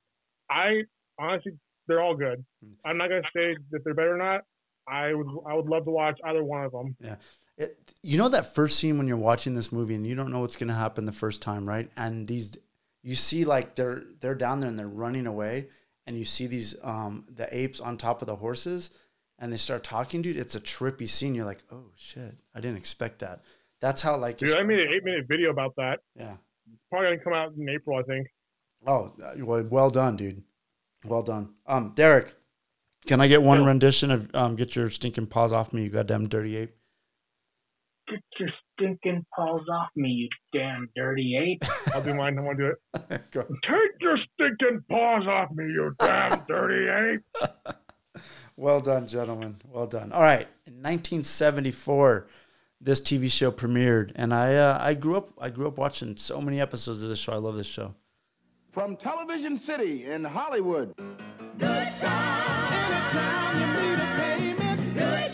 I honestly, they're all good. I'm not gonna say that they're better or not. I would I would love to watch either one of them. Yeah. It, you know that first scene when you're watching this movie and you don't know what's going to happen the first time, right? And these, you see like they're they're down there and they're running away, and you see these um the apes on top of the horses, and they start talking, dude. It's a trippy scene. You're like, oh shit, I didn't expect that. That's how like. Dude, I made an eight minute video about that. Yeah. It's probably gonna come out in April, I think. Oh, well, well done, dude. Well done. Um, Derek, can I get one Yeah. rendition of um, "Get Your Stinking Paws Off Me, You Goddamn Dirty Ape"? Get your stinking paws off me, you damn dirty ape. I'll do mine. I want to do it. Go. Take your stinking paws off me, you damn dirty ape. Well done, gentlemen. Well done. All right. In nineteen seventy-four, this T V show premiered, and I uh, I grew up I grew up watching so many episodes of this show. I love this show. From Television City in Hollywood. Good time. Anytime you need a payment. Good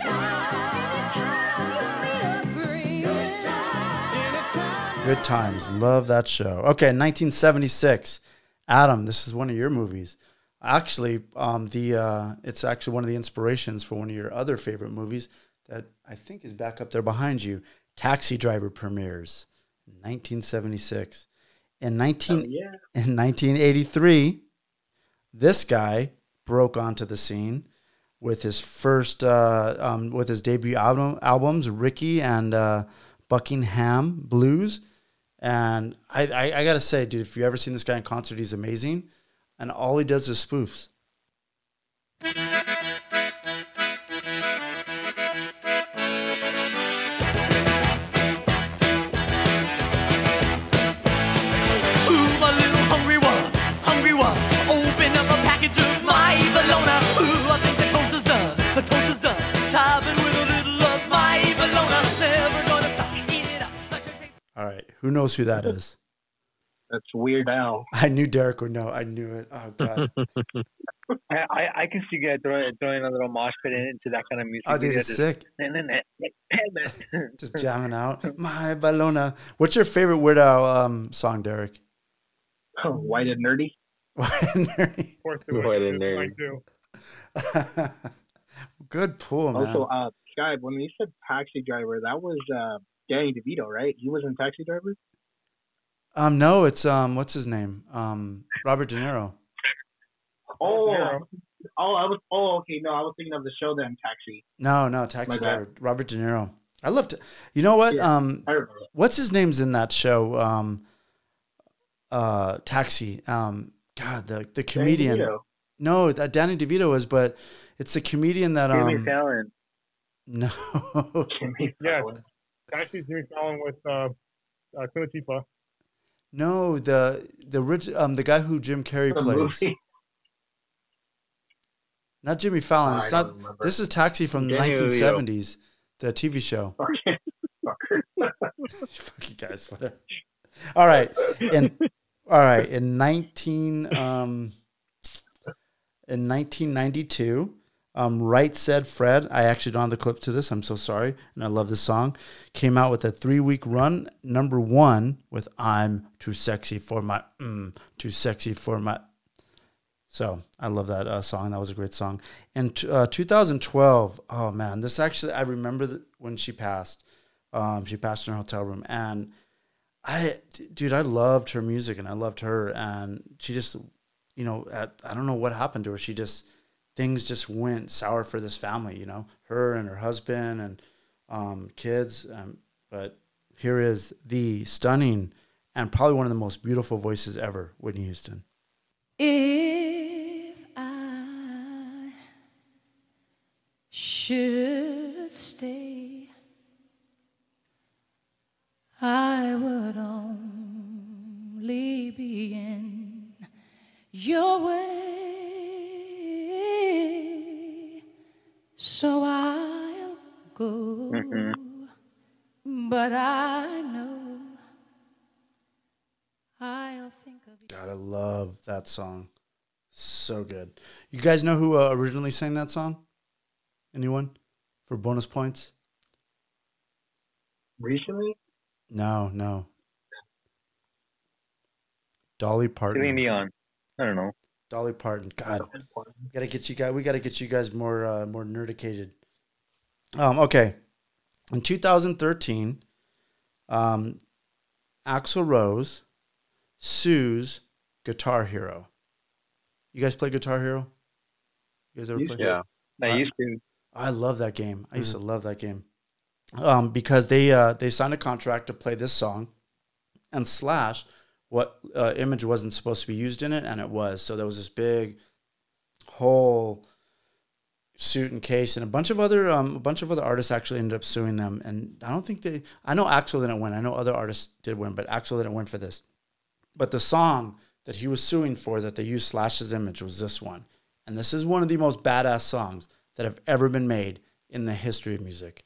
time. Anytime you need a free. Good time. Anytime. Good times. Love that show. Okay, nineteen seventy-six. Adam, this is one of your movies. Actually, um, the uh, it's actually one of the inspirations for one of your other favorite movies that I think is back up there behind you. Taxi Driver premieres in nineteen seventy-six. In nineteen Oh, yeah. in nineteen eighty-three, this guy broke onto the scene with his first uh, um, with his debut album albums, Ricky and uh, Buckingham Blues. And I, I, I gotta say, dude, if you've ever seen this guy in concert, he's amazing. And all he does is spoofs. Ooh, my little hungry one, hungry one. Open up a package of my bologna. Ooh, I think the toast is done, the toast is done. Topping with a little of my bologna. Never gonna stop eating it up. Such a taste. All right, who knows who that is? That's Weird Al. I knew Derek would know. I knew it. Oh god. I, I, I can see you guys throwing, throwing a little mosh pit into that kind of music. Oh, dude, video, it's just- sick. Just, Just jamming out. My Bologna. What's your favorite Weird Al um, song, Derek? White and nerdy. Of course, it was. White and It's nerdy. mine too. Good pull, man. Also, uh, Sky, when you said Taxi Driver, that was uh, Danny DeVito, right? He was in Taxi Driver? Um, no, it's um, what's his name? Um, Robert De Niro. Oh, oh, I was. Oh, okay. No, I was thinking of the show then, Taxi. No, no, Taxi Driver. Robert De Niro. I loved it. You know what? Yeah, um, I remember. what's his name's in that show? Um, uh, Taxi. Um, God, the the comedian. DeVito. No, that Danny DeVito was, but it's the comedian that um. Jimmy Fallon. No. Jimmy Yeah, Fallon. actually Jimmy Fallon with uh, uh, Queen Latifah. No, the the rich um the guy who Jim Carrey The plays. movie. Not Jimmy Fallon. I It's don't not. remember. This is Taxi from the Danny nineteen seventies, the T V show. Okay. Fucker. Fuck you guys. Whatever. All right. In all right. In nineteen um in nineteen ninety-two, um, Right Said Fred. I actually don't have the clip to this. I'm so sorry, and I love this song. Came out with a three week run, number one with "I'm Too Sexy for My mm, Too Sexy for My." So I love that uh, song. That was a great song. In t- uh, two thousand twelve, oh man, this actually I remember th- when she passed. Um, she passed in her hotel room, and I, d- dude, I loved her music and I loved her, and she just, you know, at, I don't know what happened to her. She just things just went sour for this family, you know, her and her husband and um, kids. Um, but here is the stunning and probably one of the most beautiful voices ever, Whitney Houston. If I should stay, I would only be in your way, so I'll go. Mm-hmm. But I know I'll think of you. God, I love that song. So good. You guys know who uh, originally sang that song? Anyone? For bonus points? Recently? No, no. Dolly Parton. Celine Dion. I don't know. Dolly Parton. God, we gotta get you guys. We gotta get you guys more, uh, more nerdicated. Um, okay. In two thousand thirteen, um, Axl Rose sues Guitar Hero. You guys play Guitar Hero? You guys ever Used play? to. I used to. I love that game. I used to love that game. Um, because they uh, they signed a contract to play this song, and Slash, what uh, image wasn't supposed to be used in it, and it was. So there was this big whole suit and case, and a bunch of other um, a bunch of other artists actually ended up suing them. And I don't think they. I know Axl didn't win. I know other artists did win, but Axl didn't win for this. But the song that he was suing for, that they used Slash's image, was this one, and this is one of the most badass songs that have ever been made in the history of music.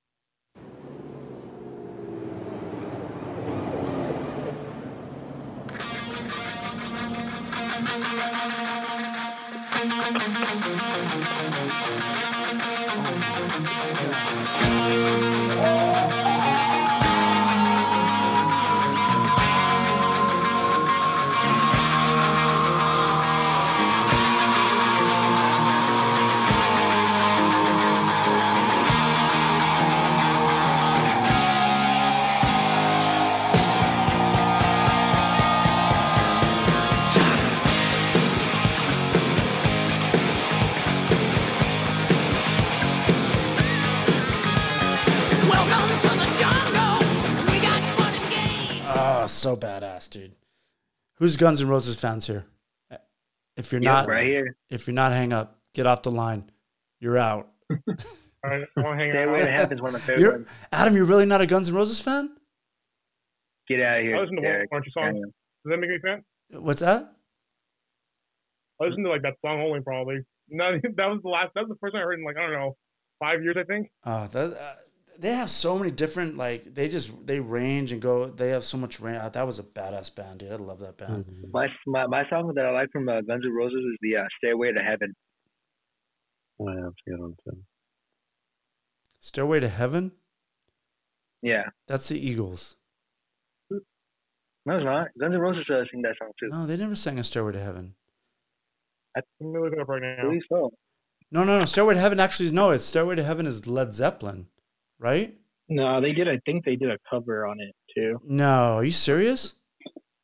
Welcome to the jungle. We got fun and games. Oh, so badass, dude. Who's Guns N' Roses fans here? If you're Yeah, not, right here. if you're not, hang up. Get off the line. You're out. All right, I want to hang Stay out. Away to Heaven's one of my favorite You're, ones. Adam, you're really not a Guns N' Roses fan? Get out of here, I listen to Derek. one, one song. Does that make any sense? What's that? I listened to like that song only probably. No, that was the last. That was the first time I heard in like I don't know, five years I think. Oh, that, uh, they have so many different, like, they just, they range and go, they have so much range. That was a badass band, dude. I love that band. My, my my song that I like from uh, Guns N' Roses is the uh, Stairway to Heaven. Oh, yeah, that's a good one too. Stairway to Heaven? Yeah. That's the Eagles. No, it's not. Guns N' Roses uh, sing that song too. No, they never sang a Stairway to Heaven. Let me look it up right I now. believe so. No, no, no. Stairway to Heaven actually is, no, it's Stairway to Heaven is Led Zeppelin, right? No, they did. I think they did a cover on it too. No, are you serious?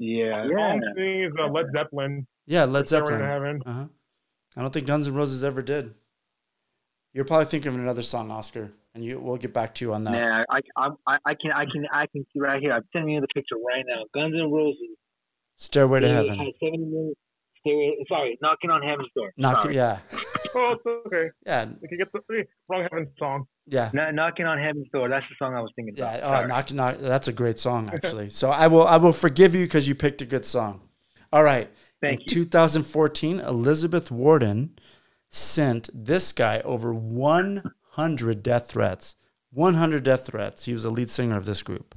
Yeah. The wrong thing is uh, Led Zeppelin. Yeah, Led Stairway to Zeppelin. Heaven. Uh-huh. I don't think Guns N' Roses ever did. You're probably thinking of another song, Oscar, and you we'll get back to you on that. Man, I, I, I, I can, I can, I can see right here. I'm sending you the picture right now. Guns N' Roses. Stairway to They Heaven. had seventy million. Stairway, sorry, knocking on heaven's door. Knock Sorry. it, yeah. Oh, it's okay. Yeah. You can get the wrong Heaven song. Yeah. No, knocking on heaven's door. That's the song I was thinking Yeah, about. oh, knock, knock, that's a great song, actually. So I will I will forgive you because you picked a good song. All right. Thank In you. two thousand fourteen, Elizabeth Warden sent this guy over one hundred death threats. one hundred death threats. He was the lead singer of this group.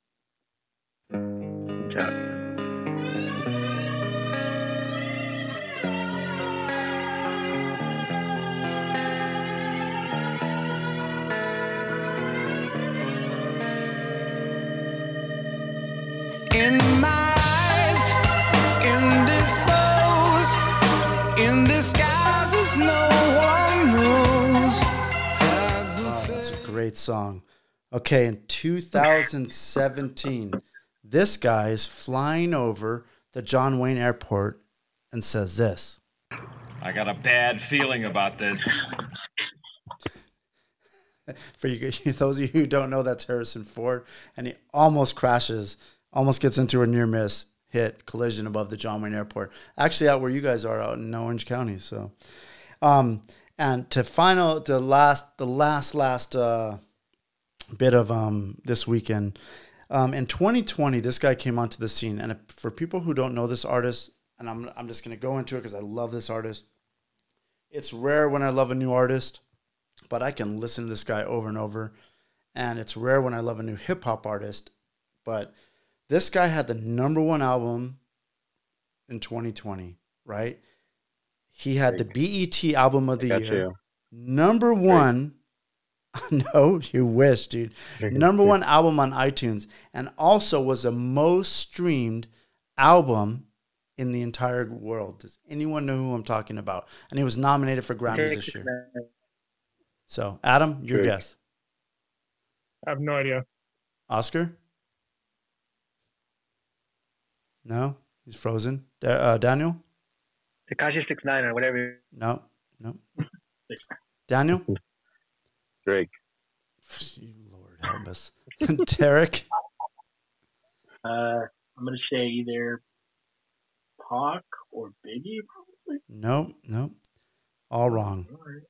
In my eyes, indisposed, in disguises no one knows. Oh, that's a great song. Okay, in two thousand seventeen, this guy is flying over the John Wayne Airport and says this. I got a bad feeling about this. For you, those of you who don't know, that's Harrison Ford, and he almost crashes, almost gets into a near miss hit collision above the John Wayne Airport. Actually, out where you guys are, out in Orange County. So, um, and to final, the last, the last, last uh, bit of um this weekend, um, in twenty twenty, this guy came onto the scene, and for people who don't know this artist, and I'm I'm just gonna go into it because I love this artist. It's rare when I love a new artist, but I can listen to this guy over and over. And it's rare when I love a new hip hop artist. But this guy had the number one album in twenty twenty, right? He had the B E T album of the Got year. you. Number one. No, you wish, dude. Number one album on iTunes. And also was the most streamed album in the entire world. Does anyone know who I'm talking about? And he was nominated for Grammys this year. So, Adam, your Drake. guess. I have no idea. Oscar? No? He's frozen. Da- uh, Daniel? Tekashi six nine or whatever. No. No. Daniel? Drake. Lord help us. Derek? Uh, I'm gonna say either Pac or Biggie, probably. No. No. All wrong.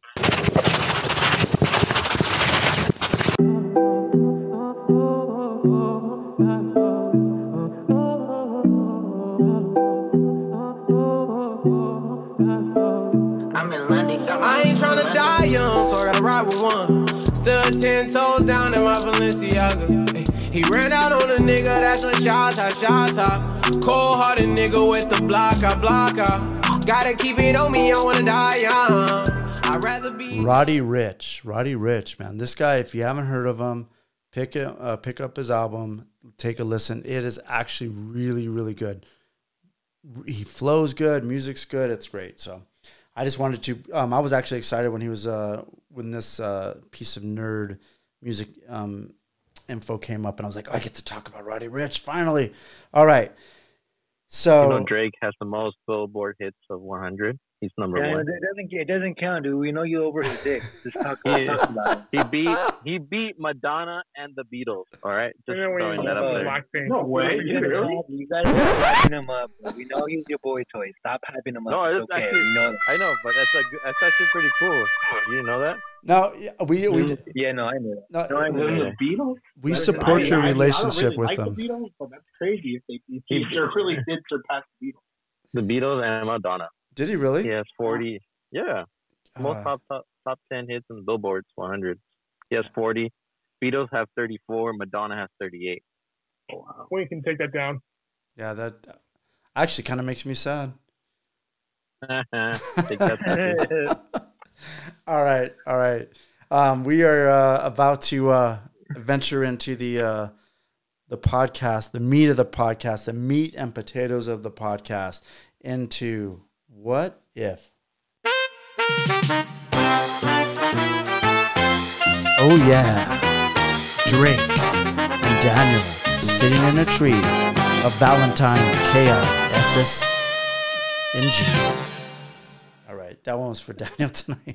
I'm in London. I ain't tryna die young, so I gotta ride with one. Still ten toes down in my Balenciaga. Ay, he ran out on a nigga, that's a shot, a shot, cold hearted nigga with the block, I block, I gotta keep it on me, I wanna die young. I'd rather be. Roddy Ricch. Roddy Ricch, man. This guy, if you haven't heard of him, pick it, uh, pick up his album, take a listen. It is actually really, really good. He flows good, music's good, it's great. So I just wanted to, um, I was actually excited when he was, uh, when this uh, piece of nerd music um, info came up, and I was like, oh, I get to talk about Roddy Ricch, finally. All right. So, You know, Drake has the most Billboard hits of one hundred. He's number Yeah, one. it doesn't, it doesn't count, dude. We know you over his dick. Just talk, He, talk about it. he beat he beat Madonna and the Beatles. All right, just And then when throwing you that up go there. Blackpink. No way. You guys, you guys are hyping him up. Bro. We know he's your boy toy. Stop hyping him up. No, it's it's okay. actually We know that. I know, but that's a, good- that's actually pretty cool. You didn't know that? no, yeah, we, we, Yeah, no, I know that. no, No, I know The that. Beatles? we That is- support I- your I- I don't relationship really with like them. The Beatles, but that's crazy if they if he really did surpass the Beatles. The Beatles and Madonna. Did he really? He has forty. Yeah, most Uh, top, top top ten hits in the Billboard's one hundred. He has forty. Beatles have thirty-four. Madonna has thirty-eight. Oh, wow. We can take that down. yeah, that actually kind of makes me sad. Take that. All right, all right. Um, we are uh, about to uh, venture into the uh, the podcast, the meat of the podcast, the meat and potatoes of the podcast, into what if? Oh yeah, Drake and Daniel sitting in a tree of Valentine's K I S S N G. All right, that one was for Daniel tonight.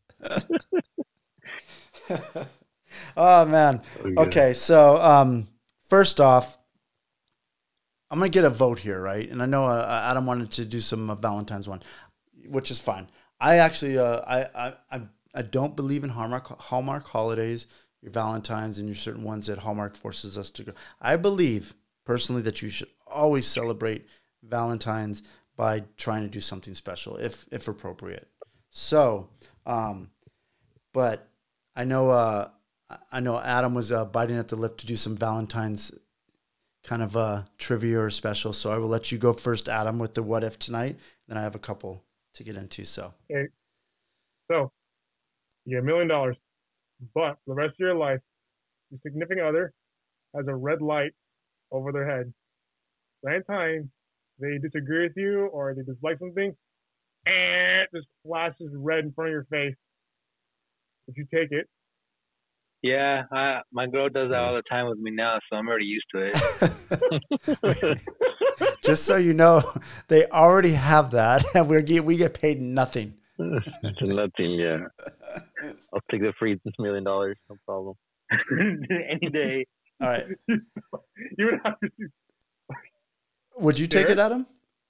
Oh, man. Okay, so um, first off, I'm going to get a vote here, right? And I know uh, Adam wanted to do some uh, Valentine's one, which is fine. I actually, uh, I, I, I, I don't believe in Hallmark, Hallmark holidays, your Valentine's and your certain ones that Hallmark forces us to go. I believe, personally, that you should always celebrate Valentine's by trying to do something special, if if appropriate. So, um, but I know, uh, I know Adam was uh, biting at the lip to do some Valentine's kind of uh, trivia or special. So I will let you go first, Adam, with the what if tonight. Then I have a couple to get into. So, Okay. So, you get a million dollars, but for the rest of your life, your significant other has a red light over their head. So anytime they disagree with you or they dislike something, and it just flashes red in front of your face. If you take it, Yeah, I, my girl does that all the time with me now, so I'm already used to it. just so you know, they already have that, and we get we get paid nothing. Nothing, yeah. I'll take the free million dollars, no problem. Any day. All right. You would have to. Would you take it, Adam?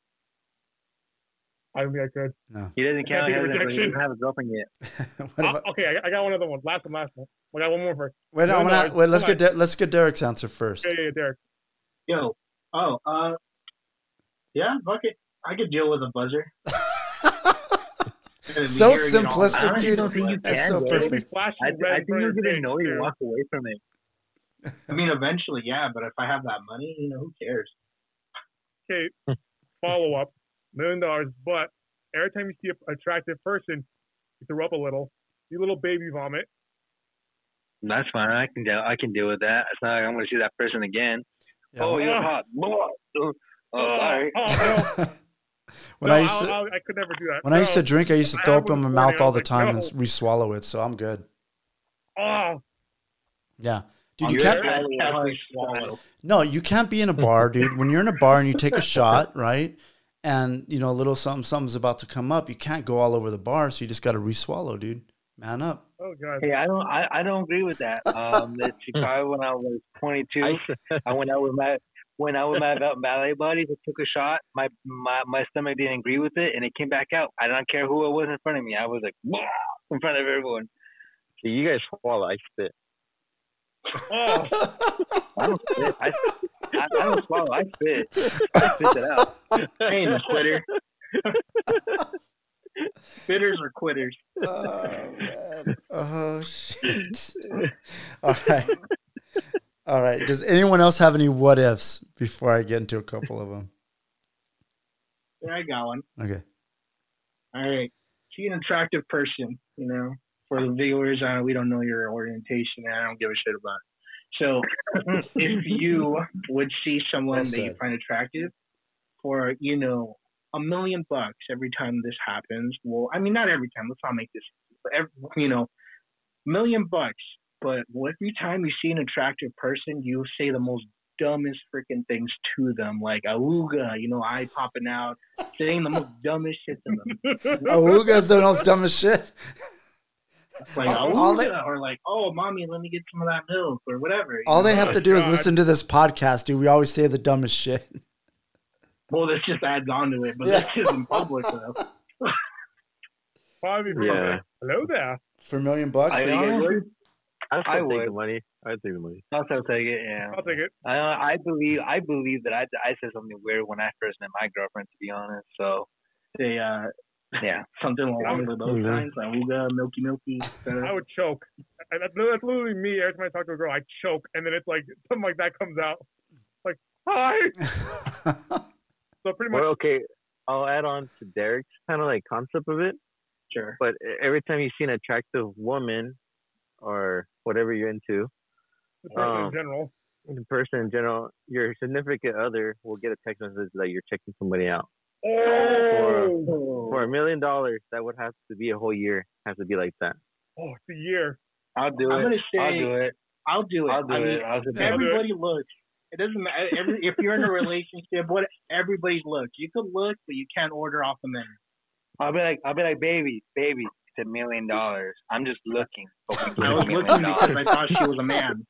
I don't think I could. No. He doesn't count. He Can't doesn't, take he doesn't have a girlfriend yet. Uh, okay, I, I got one other one. Last one, last one. I got one more first. Wait, no, No, I'm no, gonna, wait. Let's come get Der- let's get Derek's answer first. Yeah, yeah, Derek. Yo, oh, uh, yeah, fuck it. I could deal with a buzzer. So I simplistic, honestly dude. don't think you That's can, so bro. perfect. I, I think you're gonna know you too. walk away from it. I mean, eventually, yeah, but if I have that money, you know, who cares? Okay, follow up, million dollars, but every time you see an attractive person, you throw up a little, you little baby vomit. That's fine. I can deal. I can deal with that. It's not like I'm gonna see that person again. Yeah, oh, well- you're hot. Oh, oh, all right. Oh, no. When no, I used I'll- to I'll- I could never do that. when I used to No. drink, I used to I throw had up in one my morning, mouth I all was the like, time no. and re-swallow it, so I'm good. Oh, Yeah, dude, you You're can't. a casually swallow. No, you can't be in a bar, dude. When you're in a bar and you take a shot, right? And you know a little something, something's about to come up. You can't go all over the bar, so you just got to re-swallow, dude. Man up. oh God. Hey, I don't. I, I don't agree with that. Um, in Chicago, when I was twenty-two, I went out with my when I was with my val- ballet buddies. I took a shot. My my my stomach didn't agree with it, and it came back out. I don't care who it was in front of me. I was like, "Wah!" in front of everyone. See, you guys swallow, I spit. Oh, I don't spit. I, I, I don't swallow. I spit. I spit it out. I ain't a quitter. Spitters or quitters. Oh man. Oh shit. All right. All right. Does anyone else have any what ifs before I get into a couple of them? Yeah, I got one. Okay. All right. See an attractive person, you know, for the viewers, uh, we don't know your orientation, and I don't give a shit about it. So if you would see someone Well that you said. find attractive for, you know, a million bucks every time this happens, well, I mean, not every time. Let's not make this, every, you know, million bucks. But every time you see an attractive person, you say the most dumbest freaking things to them, like awooga, you know, eye popping out, saying the most dumbest shit to them. Oh, who guys don't know it's dumb as shit? Like All- all awooga, they- or like, oh, mommy, let me get some of that milk, or whatever. you All they know? have to do is God. listen to this podcast, dude. We always say the dumbest shit. Well, this just adds on to it, but Yeah. this is in public though. probably from Yeah. hello there. For a million bucks? I, So you guys would? I'd I still take would. the money. I'd take the money. I'll still take it. Yeah. I'll take it. I I believe I believe that I I said something weird when I first met my girlfriend. To be honest, so Say uh, yeah. something along those Mhm. lines, awooga, milky, milky. I would choke. And that's, that's literally me. Every time I talk to a girl, I choke, and then it's like something like that comes out. Like, hi. So pretty much. Well, okay, I'll add on to Derek's kind of like concept of it. Sure. But every time you see an attractive woman or whatever you're into, the person um, in general. the person in general, your significant other will get a text message that you're checking somebody out. Oh. For a million dollars, that would have to be a whole year. Has to be like that. Oh, it's a year. I'll do I'm it. gonna say I'll do it. I'll do it. I'll do I it. mean, I'll do it. Yeah. everybody looks. It doesn't matter. Every, if you're in a relationship, what everybody look. You could look, but you can't order off the menu. I'll be like, I'll be like, baby, baby, it's a million dollars. I'm just looking. I was looking because I thought she was a man.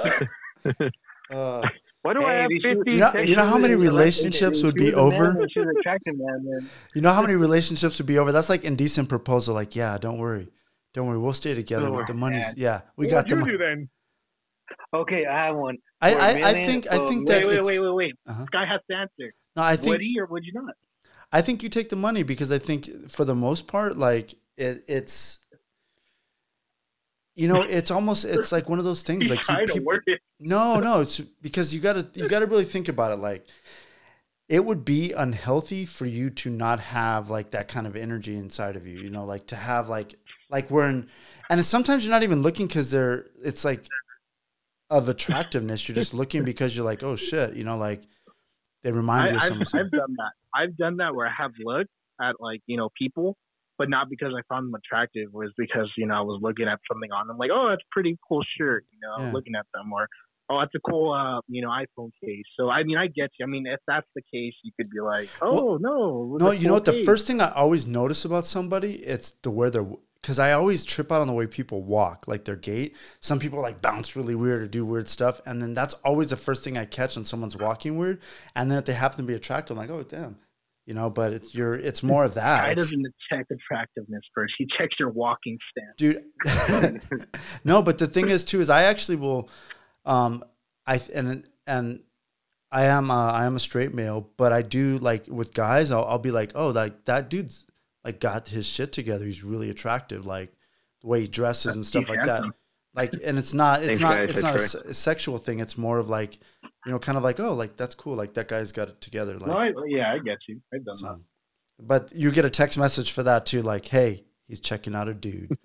Uh, Why do Hey, I have they should- fifty? you know, you know how many She's a- relationships she's would be a man, over? and She's attractive, man. man. You know how many relationships would be over? That's like indecent proposal. Like, yeah, don't worry, don't worry, we'll stay together. Don't With the worry, money's, man. yeah, we What got would the you money. do then? Okay, I have one. I, For a I, I million, think, I for a think Wait, that wait, it's, wait, wait, wait. Uh-huh. This guy has to answer. no, I think, Would he or would you not? I think you take the money because I think for the most part, like it, it's, you know, it's almost, it's like one of those things. He's Like you, trying to people, work it. no, no, it's because you gotta, you gotta really think about it. Like it would be unhealthy for you to not have like that kind of energy inside of you, you know, like to have like, like we're in, and it's, sometimes you're not even looking because they're, it's like of attractiveness. You're just looking because you're like, oh shit, you know, like they remind I, you of I've, someone. I've done that. I've done that where I have looked at like you know people, but not because I found them attractive. It was because you know I was looking at something on them, like oh that's a pretty cool shirt. You know, I was Yeah. looking at them, or oh that's a cool uh you know iPhone case. So I mean I get you. I mean if that's the case, you could be like oh no. it was No, a you cool know what? The case. first thing I always notice about somebody, it's the where they're, because I always trip out on the way people walk, like their gait. Some people like bounce really weird or do weird stuff, and then that's always the first thing I catch when someone's walking weird. And then if they happen to be attractive, I'm like, oh damn, you know. But it's your, it's more of that, Guy It's- doesn't check attractiveness first. He checks your walking stance. dude. No, but the thing is too is I actually will, um, I and and I am uh, I am a straight male, but I do like with guys, I'll, I'll be like, oh, like that dude's like got his shit together. He's really attractive, like the way he dresses and stuff He's like that. handsome. Like, and it's not, it's Thanks, not, guys. it's That's not a, right. se- a sexual thing. It's more of like, you know, kind of like, oh, like that's cool. Like that guy's got it together. Like, No, I, yeah, I get you. I've done so- that. but you get a text message for that too, like, hey, he's checking out a dude.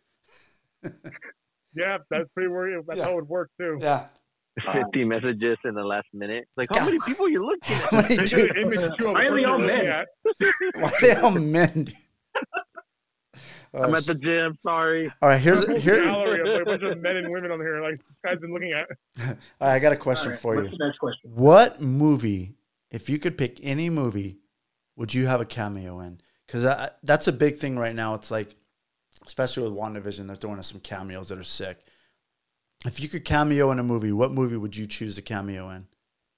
Yeah, that's pretty weird. That's Yeah. how it would work too. Yeah. fifty messages in the last minute. Like, how many people are you looking at? How many Take dude- an image too of Why are they the all person you're men? looking at. Why are they all men? Oh, I'm at the sh- gym. Sorry. all right, here's There's a whole here. gallery of like, a bunch of men and women on here. Like this guy's been looking at. All right, I got a question All right, for what's you. the next question? What movie, if you could pick any movie, would you have a cameo in? Because that's a big thing right now. It's like, especially with WandaVision, they're throwing us some cameos that are sick. If you could cameo in a movie, what movie would you choose to cameo in?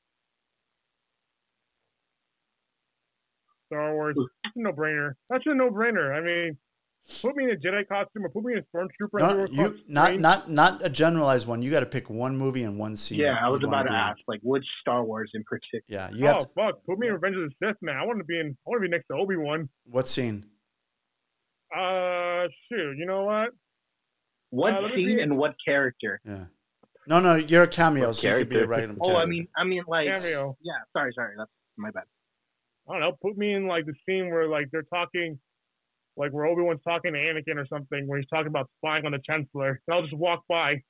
Star Wars. It's a no-brainer. That's a no-brainer. I mean, put me in a Jedi costume or put me in a stormtrooper. and No, do a you cross not train. not not a generalized one. You got to pick one movie and one scene. Yeah, I was you'd wanna about to be in. ask, like, which Star Wars in particular? Yeah, you have Oh to. fuck! Put me in Revenge of the Sith, man. I want to be in. I want to be next to Obi Wan. What scene? Uh, shoot. You know what? What Uh, let me scene see. and what character? Yeah. No, no, you're a cameo, What so you could be a character? random Oh, I character. mean, I mean, like, Cameo. yeah. Sorry, sorry, that's my bad. I don't know. Put me in like the scene where like they're talking, like where Obi Wan's talking to Anakin or something, where he's talking about spying on the Chancellor. And I'll just walk by.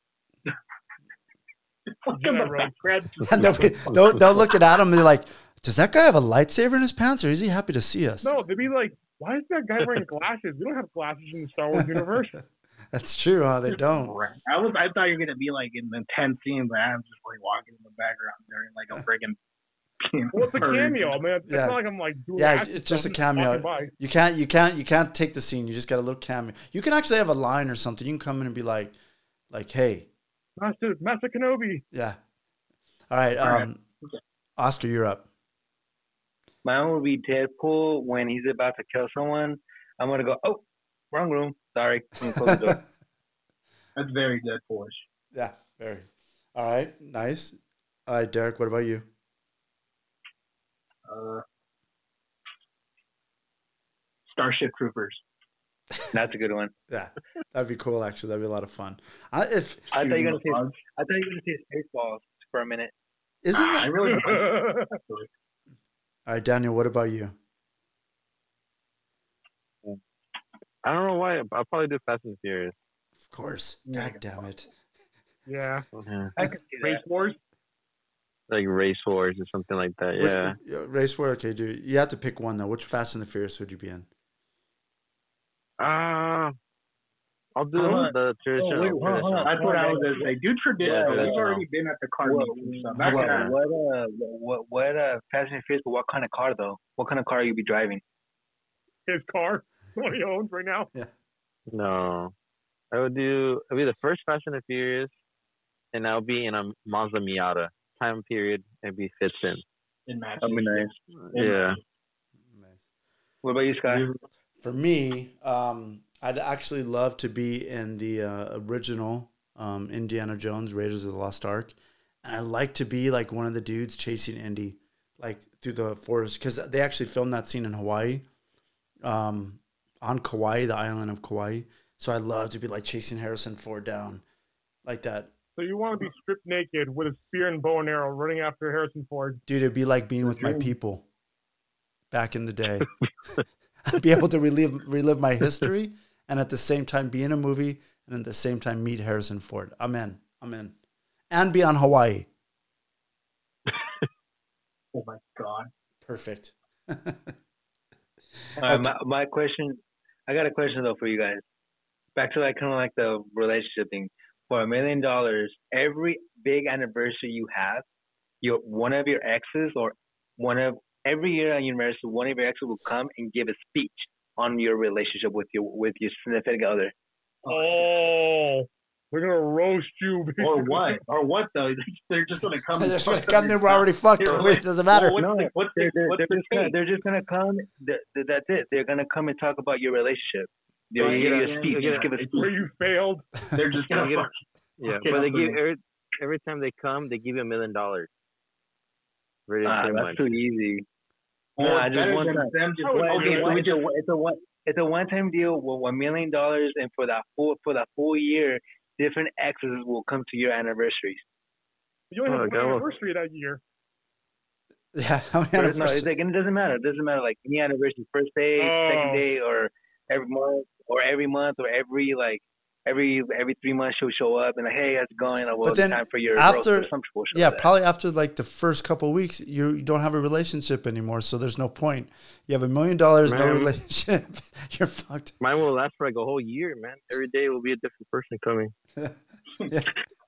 Jedi robe. And they'll, be, they'll, they'll look at Adam and they're like, does that guy have a lightsaber in his pants or is he happy to see us? No, they'd be like, why is that guy wearing glasses? We don't have glasses in the Star Wars universe. That's true, huh? They don't. I was, I thought you were gonna be like in the intense scene, but I'm just like walking in the background during like a friggin' Well, it's a cameo. I mean, it's Yeah. not like I'm like doing Yeah, action it's just a stuff, cameo. walking by. You can't, you can't, you can't take the scene. You just got a little cameo. You can actually have a line or something. You can come in and be like, like, hey, Master, Master Kenobi. yeah. All right, All right. um, Oscar, you're up. Mine would be Deadpool when he's about to kill someone. I'm gonna go, oh, wrong room. Sorry. Let me close the door. That's very Deadpoolish. Yeah, very. All right, nice. All right, Derek, what about you? Uh, Starship Troopers. That's a good one. Yeah, that'd be cool. Actually, that'd be a lot of fun. I, if I thought you were gonna say. Bugs. I thought you were gonna say Spaceballs for a minute. isn't I that really don't actually. all right, Daniel? What about you? I don't know why. I'll probably do Fast and Furious. Of course. Yeah, God damn it. Yeah. Yeah. I could see Race that. Wars. Like Race Wars or something like that. Which- Yeah. yeah, race war. Okay, dude. You have to pick one though. Which Fast and the Furious would you be in? Uh, I'll do Hold on. the traditional. Oh, wait, hold on, hold on. That's what I was going to say. Do traditional. Yeah, We've traditional. already been at the car What, meets and stuff. what, That's not- what, uh, what, what, uh, Fast and Furious, but what kind of car, though? What kind of car you be driving? His car, what he owns right now. Yeah. No, I would do. It'll be the first Fast and the Furious, and I'll be in a Mazda Miata. Time period, maybe fits in. in matches. That'd be nice. Yeah. What about you, Sky? For me, um, I'd actually love to be in the uh, original um, Indiana Jones Raiders of the Lost Ark, and I'd like to be like one of the dudes chasing Indy, like through the forest, because they actually filmed that scene in Hawaii, um, on Kauai, the island of Kauai. So I'd love to be like chasing Harrison Ford down, like that. So you want to be stripped naked with a spear and bow and arrow running after Harrison Ford? Dude, it'd be like being with my people back in the day. I'd be able to relive relive my history and at the same time be in a movie and at the same time meet Harrison Ford. I'm in. I'm in. And be on Hawaii. Oh my God. Perfect. All right, my, my question, I got a question though for you guys. Back to like kind of like the relationship thing. For a million dollars, every big anniversary you have, your one of your exes or one of every year on your anniversary, one of your exes will come and give a speech on your relationship with your with your significant other. Oh, we're gonna roast you. Or what? Or what though? They're just gonna come. They're and just fuck gonna up come. your They were already fucked. You're Wait, like, doesn't matter. well, what's No, the, what's they're, the, they're, what's they're, the just gonna, thing? they're just gonna come. th- th- That's it. They're gonna come and talk about your relationship. You Well, you you give get a a- speech. you get Just a- give a speech. Where you failed. They're just gonna You get a- fuck. Yeah, Get but they up give in every, every time they come, they give you a million dollars. Really, Ah, pretty that's much. too easy. Or No, I just better want than that. them just I would- letting Okay, you so like- it's a it's a one it's a one time deal with one million dollars, and for that full for that full year, different exes will come to your anniversaries. You only Oh, have go. one anniversary that year. Yeah. How many No, anniversaries? it's like it doesn't matter. It doesn't matter like any anniversary, first day, Oh. second day, or every month, or every month, or every like every every three months she'll show up and like, hey, how's it going? Well, But then it's time for your after- girls or some bullshit Yeah, like that. probably after like the first couple of weeks, you, you don't have a relationship anymore, so there's no point. You have a million dollars, no Man. relationship. You're fucked. Mine will last for like a whole year, man. Every day will be a different person coming. Yeah.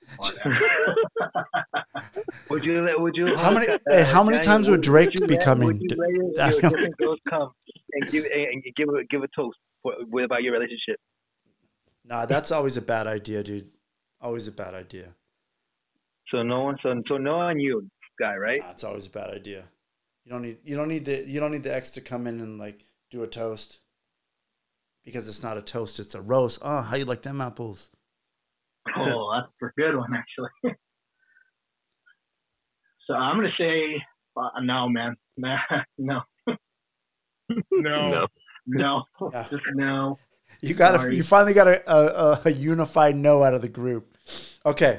Would you let- would you How many- uh, hey, how many Daniel, times would Drake you be let- coming? Would you let your, your Daniel. different girls come and give and and give a, give a toast for, with about your relationship? Nah, that's always a bad idea, dude. Always a bad idea. So no one, so so no on you, guy, right? Nah, it's always a bad idea. You don't need you don't need the you don't need the ex to come in and like do a toast. Because it's not a toast, it's a roast. Oh, how you like them apples? Oh, that's a good one actually. So I'm gonna say uh, no, man. Nah, no, No. no, Yeah. just no. You got Sorry. you finally got a, a, a unified no out of the group. Okay.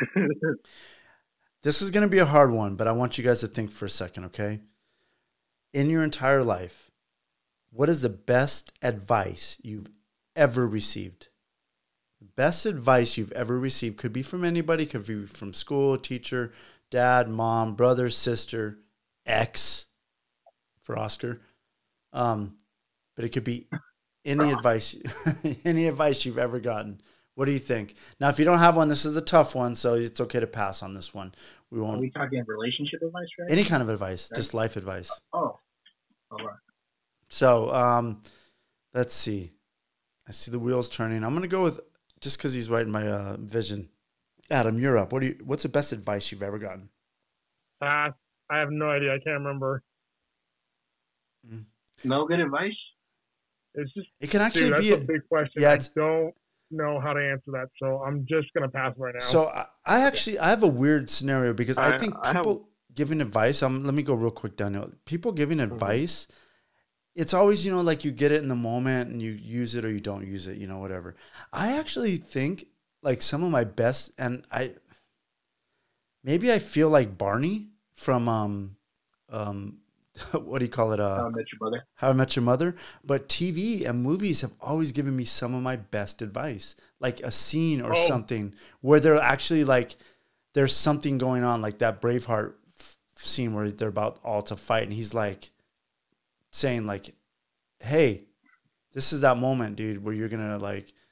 This is going to be a hard one, but I want you guys to think for a second, okay? In your entire life, what is the best advice you've ever received? Best advice you've ever received could be from anybody, could be from school, teacher, dad, mom, brother, sister, ex for Oscar. Um, but it could be any advice, any advice you've ever gotten. What do you think? Now, if you don't have one, this is a tough one, so it's okay to pass on this one. We Are won't. we talking relationship advice, right? Any kind of advice, just life advice. Oh, all right. So, um, let's see. I see the wheels turning. I'm gonna go with just because he's right in my uh, vision. Adam, you're up. What do you? What's the best advice you've ever gotten? Uh, I have no idea. I can't remember. No good advice. It's just It can actually dude, that's be a big question. yeah, I it's- don't know how to answer that, so I'm just gonna pass right now. So I, I actually I have a weird scenario because I, I- think I have- people giving advice. Um, let me go real quick, Daniel. People giving advice, it's always you know like you get it in the moment and you use it or you don't use it, you know whatever. I actually think like some of my best and I maybe I feel like Barney from um um what do you call it uh How I Met Your Mother. How I Met Your Mother. But T V and movies have always given me some of my best advice, like a scene or Oh. something where they're actually like, there's something going on, like that Braveheart f- scene where they're about all to fight, and he's like saying like, "Hey, this is that moment, dude, where you're gonna like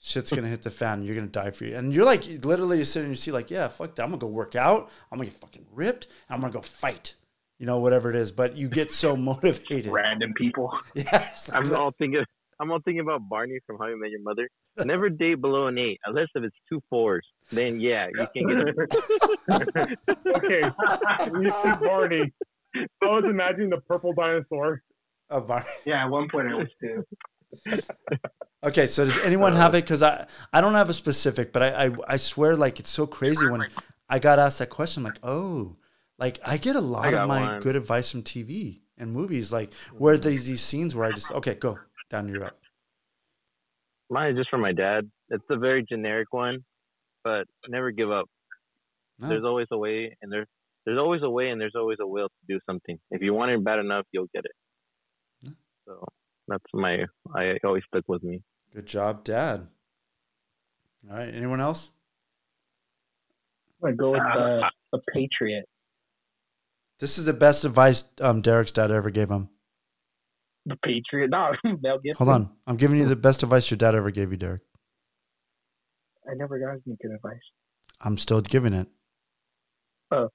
shit's gonna hit the fan. And you're gonna die for you. And you're like literally you're sitting in your seat like, yeah, fuck that. I'm gonna go work out. I'm gonna get fucking ripped. And I'm gonna go fight. You know, whatever it is. But you get so motivated. Random people. Yeah. I'm all thinking. I'm all thinking about Barney from How You Met Your Mother. Never date below an eight, unless if it's two fours. Then yeah, you can get it. Okay, when you see Barney, I was imagining the purple dinosaur. Oh, Barney. Yeah, at one point it was two. Okay, so does anyone have it? Because I, I don't have a specific, but I, I I swear like it's so crazy when I got asked that question. I'm like, oh, like I get a lot of my one. good advice from T V and movies. Like where there's these scenes where I just okay, go down your up. Mine is just from my dad. It's a very generic one, but never give up. No. There's always a way, and there's there's always a way, and there's always a will to do something. If you want it bad enough, you'll get it. No. So that's my. I always stuck with me. Good job, Dad. All right, anyone else? I'm gonna go with uh, a Patriot. This is the best advice um, Derek's dad ever gave him. The Patriot? No, Mel Gibson. Hold on, I'm giving you the best advice your dad ever gave you, Derek. I never got any good advice. I'm still giving it. Oh.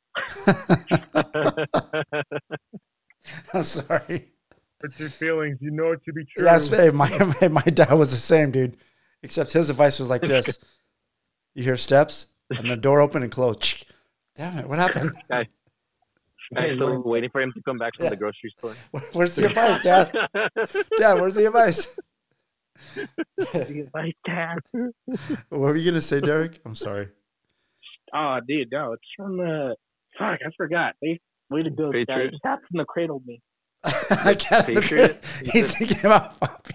I'm sorry. Hurt your feelings. You know it to be true. Yeah, that's, hey, my, my dad was the same, dude. Except his advice was like this. You hear steps, and the door open and close. Damn it, what happened? I, I'm still waiting for him to come back from Yeah. the grocery store. Where's the advice, Dad? Dad, where's the advice? The advice, Dad. What were you going to say, Derek? I'm sorry. Oh, dude, no, it's from the. Fuck, I forgot. They way to go, guys. Patriot? Captain the cradled me. I can't. Patriot? He's thinking about Poppy.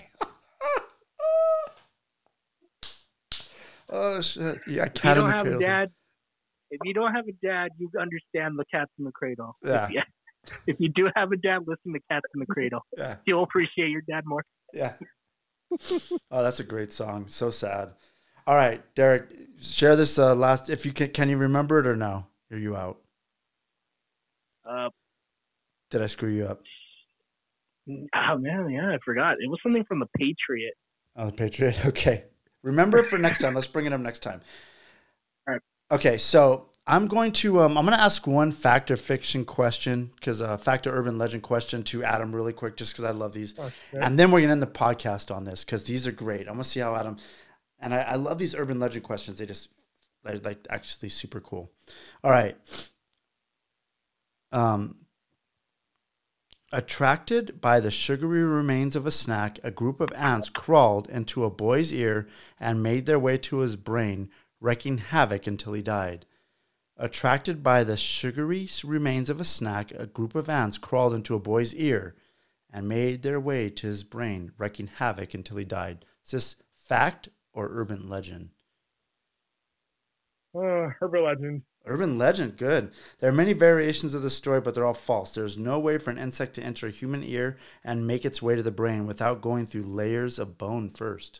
Oh, shit. Yeah, If you cat in don't the have a cradle. dad, if you don't have a dad, you understand the Cats in the Cradle. Yeah. If you, if you do have a dad, listen to Cats in the Cradle. Yeah. You'll appreciate your dad more. Yeah. Oh, that's a great song. So sad. All right, Derek, share this uh, last. If you can, can you remember it or no? Are you out? Uh, Did I screw you up? oh man, yeah, I forgot. It was something from the Patriot. Oh, the Patriot. Okay. Remember it for next time. Let's bring it up next time. All right. Okay, so I'm going to um, I'm going to ask one fact or fiction question because uh, fact or urban legend question to Adam really quick, just because I love these, Okay. and then we're gonna end the podcast on this because these are great. I'm gonna see how Adam, and I, I love these urban legend questions. They just they're like actually super cool. All right. Um. Attracted by the sugary remains of a snack, a group of ants crawled into a boy's ear and made their way to his brain, wreaking havoc until he died. Attracted by the sugary remains of a snack, a group of ants crawled into a boy's ear and made their way to his brain, wreaking havoc until he died. Is this fact or urban legend? Uh, urban legend. Urban legend, good. There are many variations of the story, but they're all false. There's no way for an insect to enter a human ear and make its way to the brain without going through layers of bone first.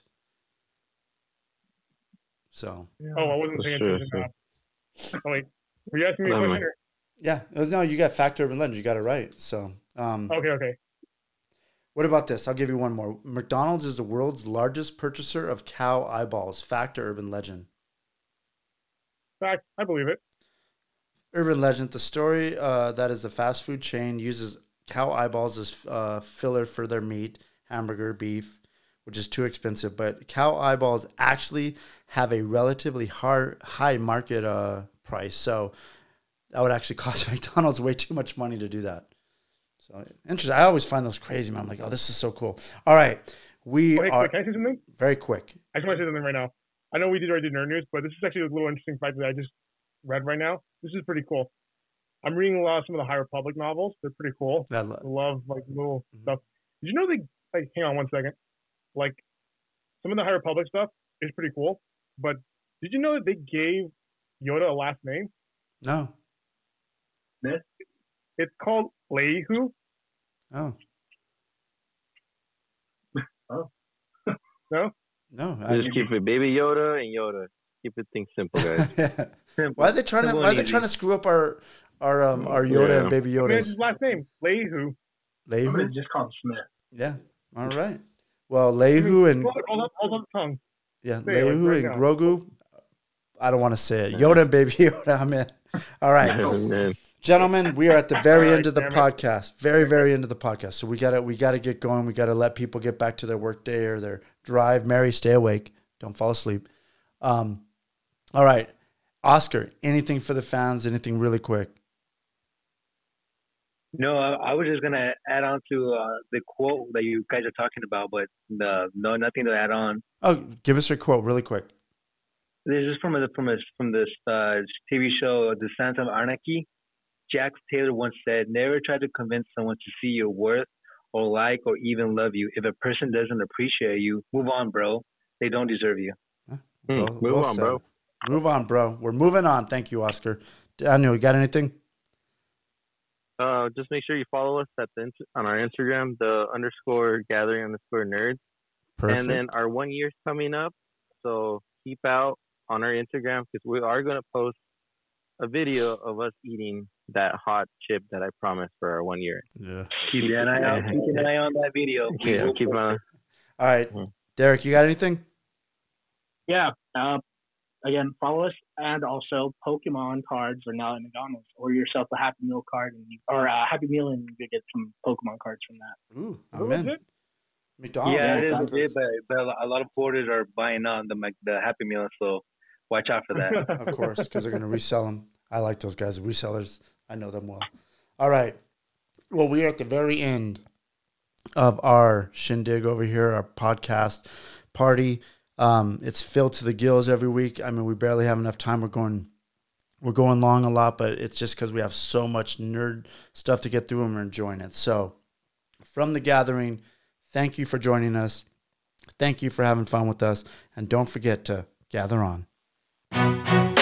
So. Oh, I wasn't paying attention to that. Oh, wait. Were you asking me a Never question? mind. Or? Yeah, it was- no, you got fact or urban legend. You got it right. So. Um, Okay, okay. What about this? I'll give you one more. McDonald's is the world's largest purchaser of cow eyeballs. Fact or urban legend? Fact, I believe it. Urban legend. The story uh, that is the fast food chain uses cow eyeballs as uh, filler for their meat, hamburger, beef, which is too expensive. But cow eyeballs actually have a relatively hard, high market uh, price. So that would actually cost McDonald's way too much money to do that. So interesting. I always find those crazy, man. I'm like, oh, this is so cool. All right. We Wait, are wait, can I say something? very quick. I just want to say something right now. I know we did already did nerd news, but this is actually a little interesting fact that I just read right now. This is pretty cool. I'm reading a lot of some of the High Republic novels. They're pretty cool. I I love, love like little stuff. Did you know they like? Hang on one second. Like some of the High Republic stuff is pretty cool. But did you know that they gave Yoda a last name? No. It's called Leihu. Oh. Oh. No. No. Just keep it Baby Yoda and Yoda. Keep it things simple, guys. Why are they trying to? Simple Why are and they easy. trying to screw up our our um our Yoda Yeah. and Baby I mean, it's Yodas? his last name. Leihu. I'm Lehu. gonna just call him Smith. Yeah. All right. Well, Lehu and Hold up, hold up, hold up the tongue. Yeah, Say it, like, Lehu right and now. Grogu. I don't want to say it. Yoda and Baby Yoda, I'm in. All right. Gentlemen, we are at the very All end right, of the damn it. podcast. Very, very end of the podcast. So we gotta we gotta get going. We gotta let people get back to their work day or their drive. Mary, stay awake. Don't fall asleep. Um, all right. Oscar, anything for the fans, anything really quick? No, I, I was just gonna add on to uh, the quote that you guys are talking about, but the, no, nothing to add on. Oh, give us your quote really quick. This is from a, from a, from this uh, T V show, The Sons of Anarchy. Jack Taylor once said, "Never try to convince someone to see your worth or like or even love you. If a person doesn't appreciate you, move on, bro. They don't deserve you." Well, Move well on, said. bro. Move on, bro. We're moving on. Thank you, Oscar. Daniel, you got anything? Uh, just make sure you follow us at the ins- on our Instagram, the underscore gathering underscore nerds. Perfect. And then our one year's coming up, so keep out on our Instagram because we are going to post a video of us eating that hot chip that I promised for our one year. Yeah. Keep an eye out. Keep an eye on that video. Yeah, keep on. All right. Derek, you got anything? Yeah. Uh, again, follow us, and also Pokemon cards are now at McDonald's. Order yourself a Happy Meal card, and you, or a Happy Meal, and you get some Pokemon cards from that. Ooh, What was it? McDonald's. Yeah, it is a McDonald's. bit, but, but a lot of porters are buying on the Mac- the Happy Meal, so watch out for that. Of course, because they're going to resell them. I like those guys, resellers. I know them well. All right. Well, we are at the very end of our shindig over here, our podcast party. Um, it's filled to the gills every week. I mean, we barely have enough time. We're going, we're going long a lot, but it's just because we have so much nerd stuff to get through and we're enjoying it. So, from the gathering, thank you for joining us. Thank you for having fun with us, and don't forget to gather on.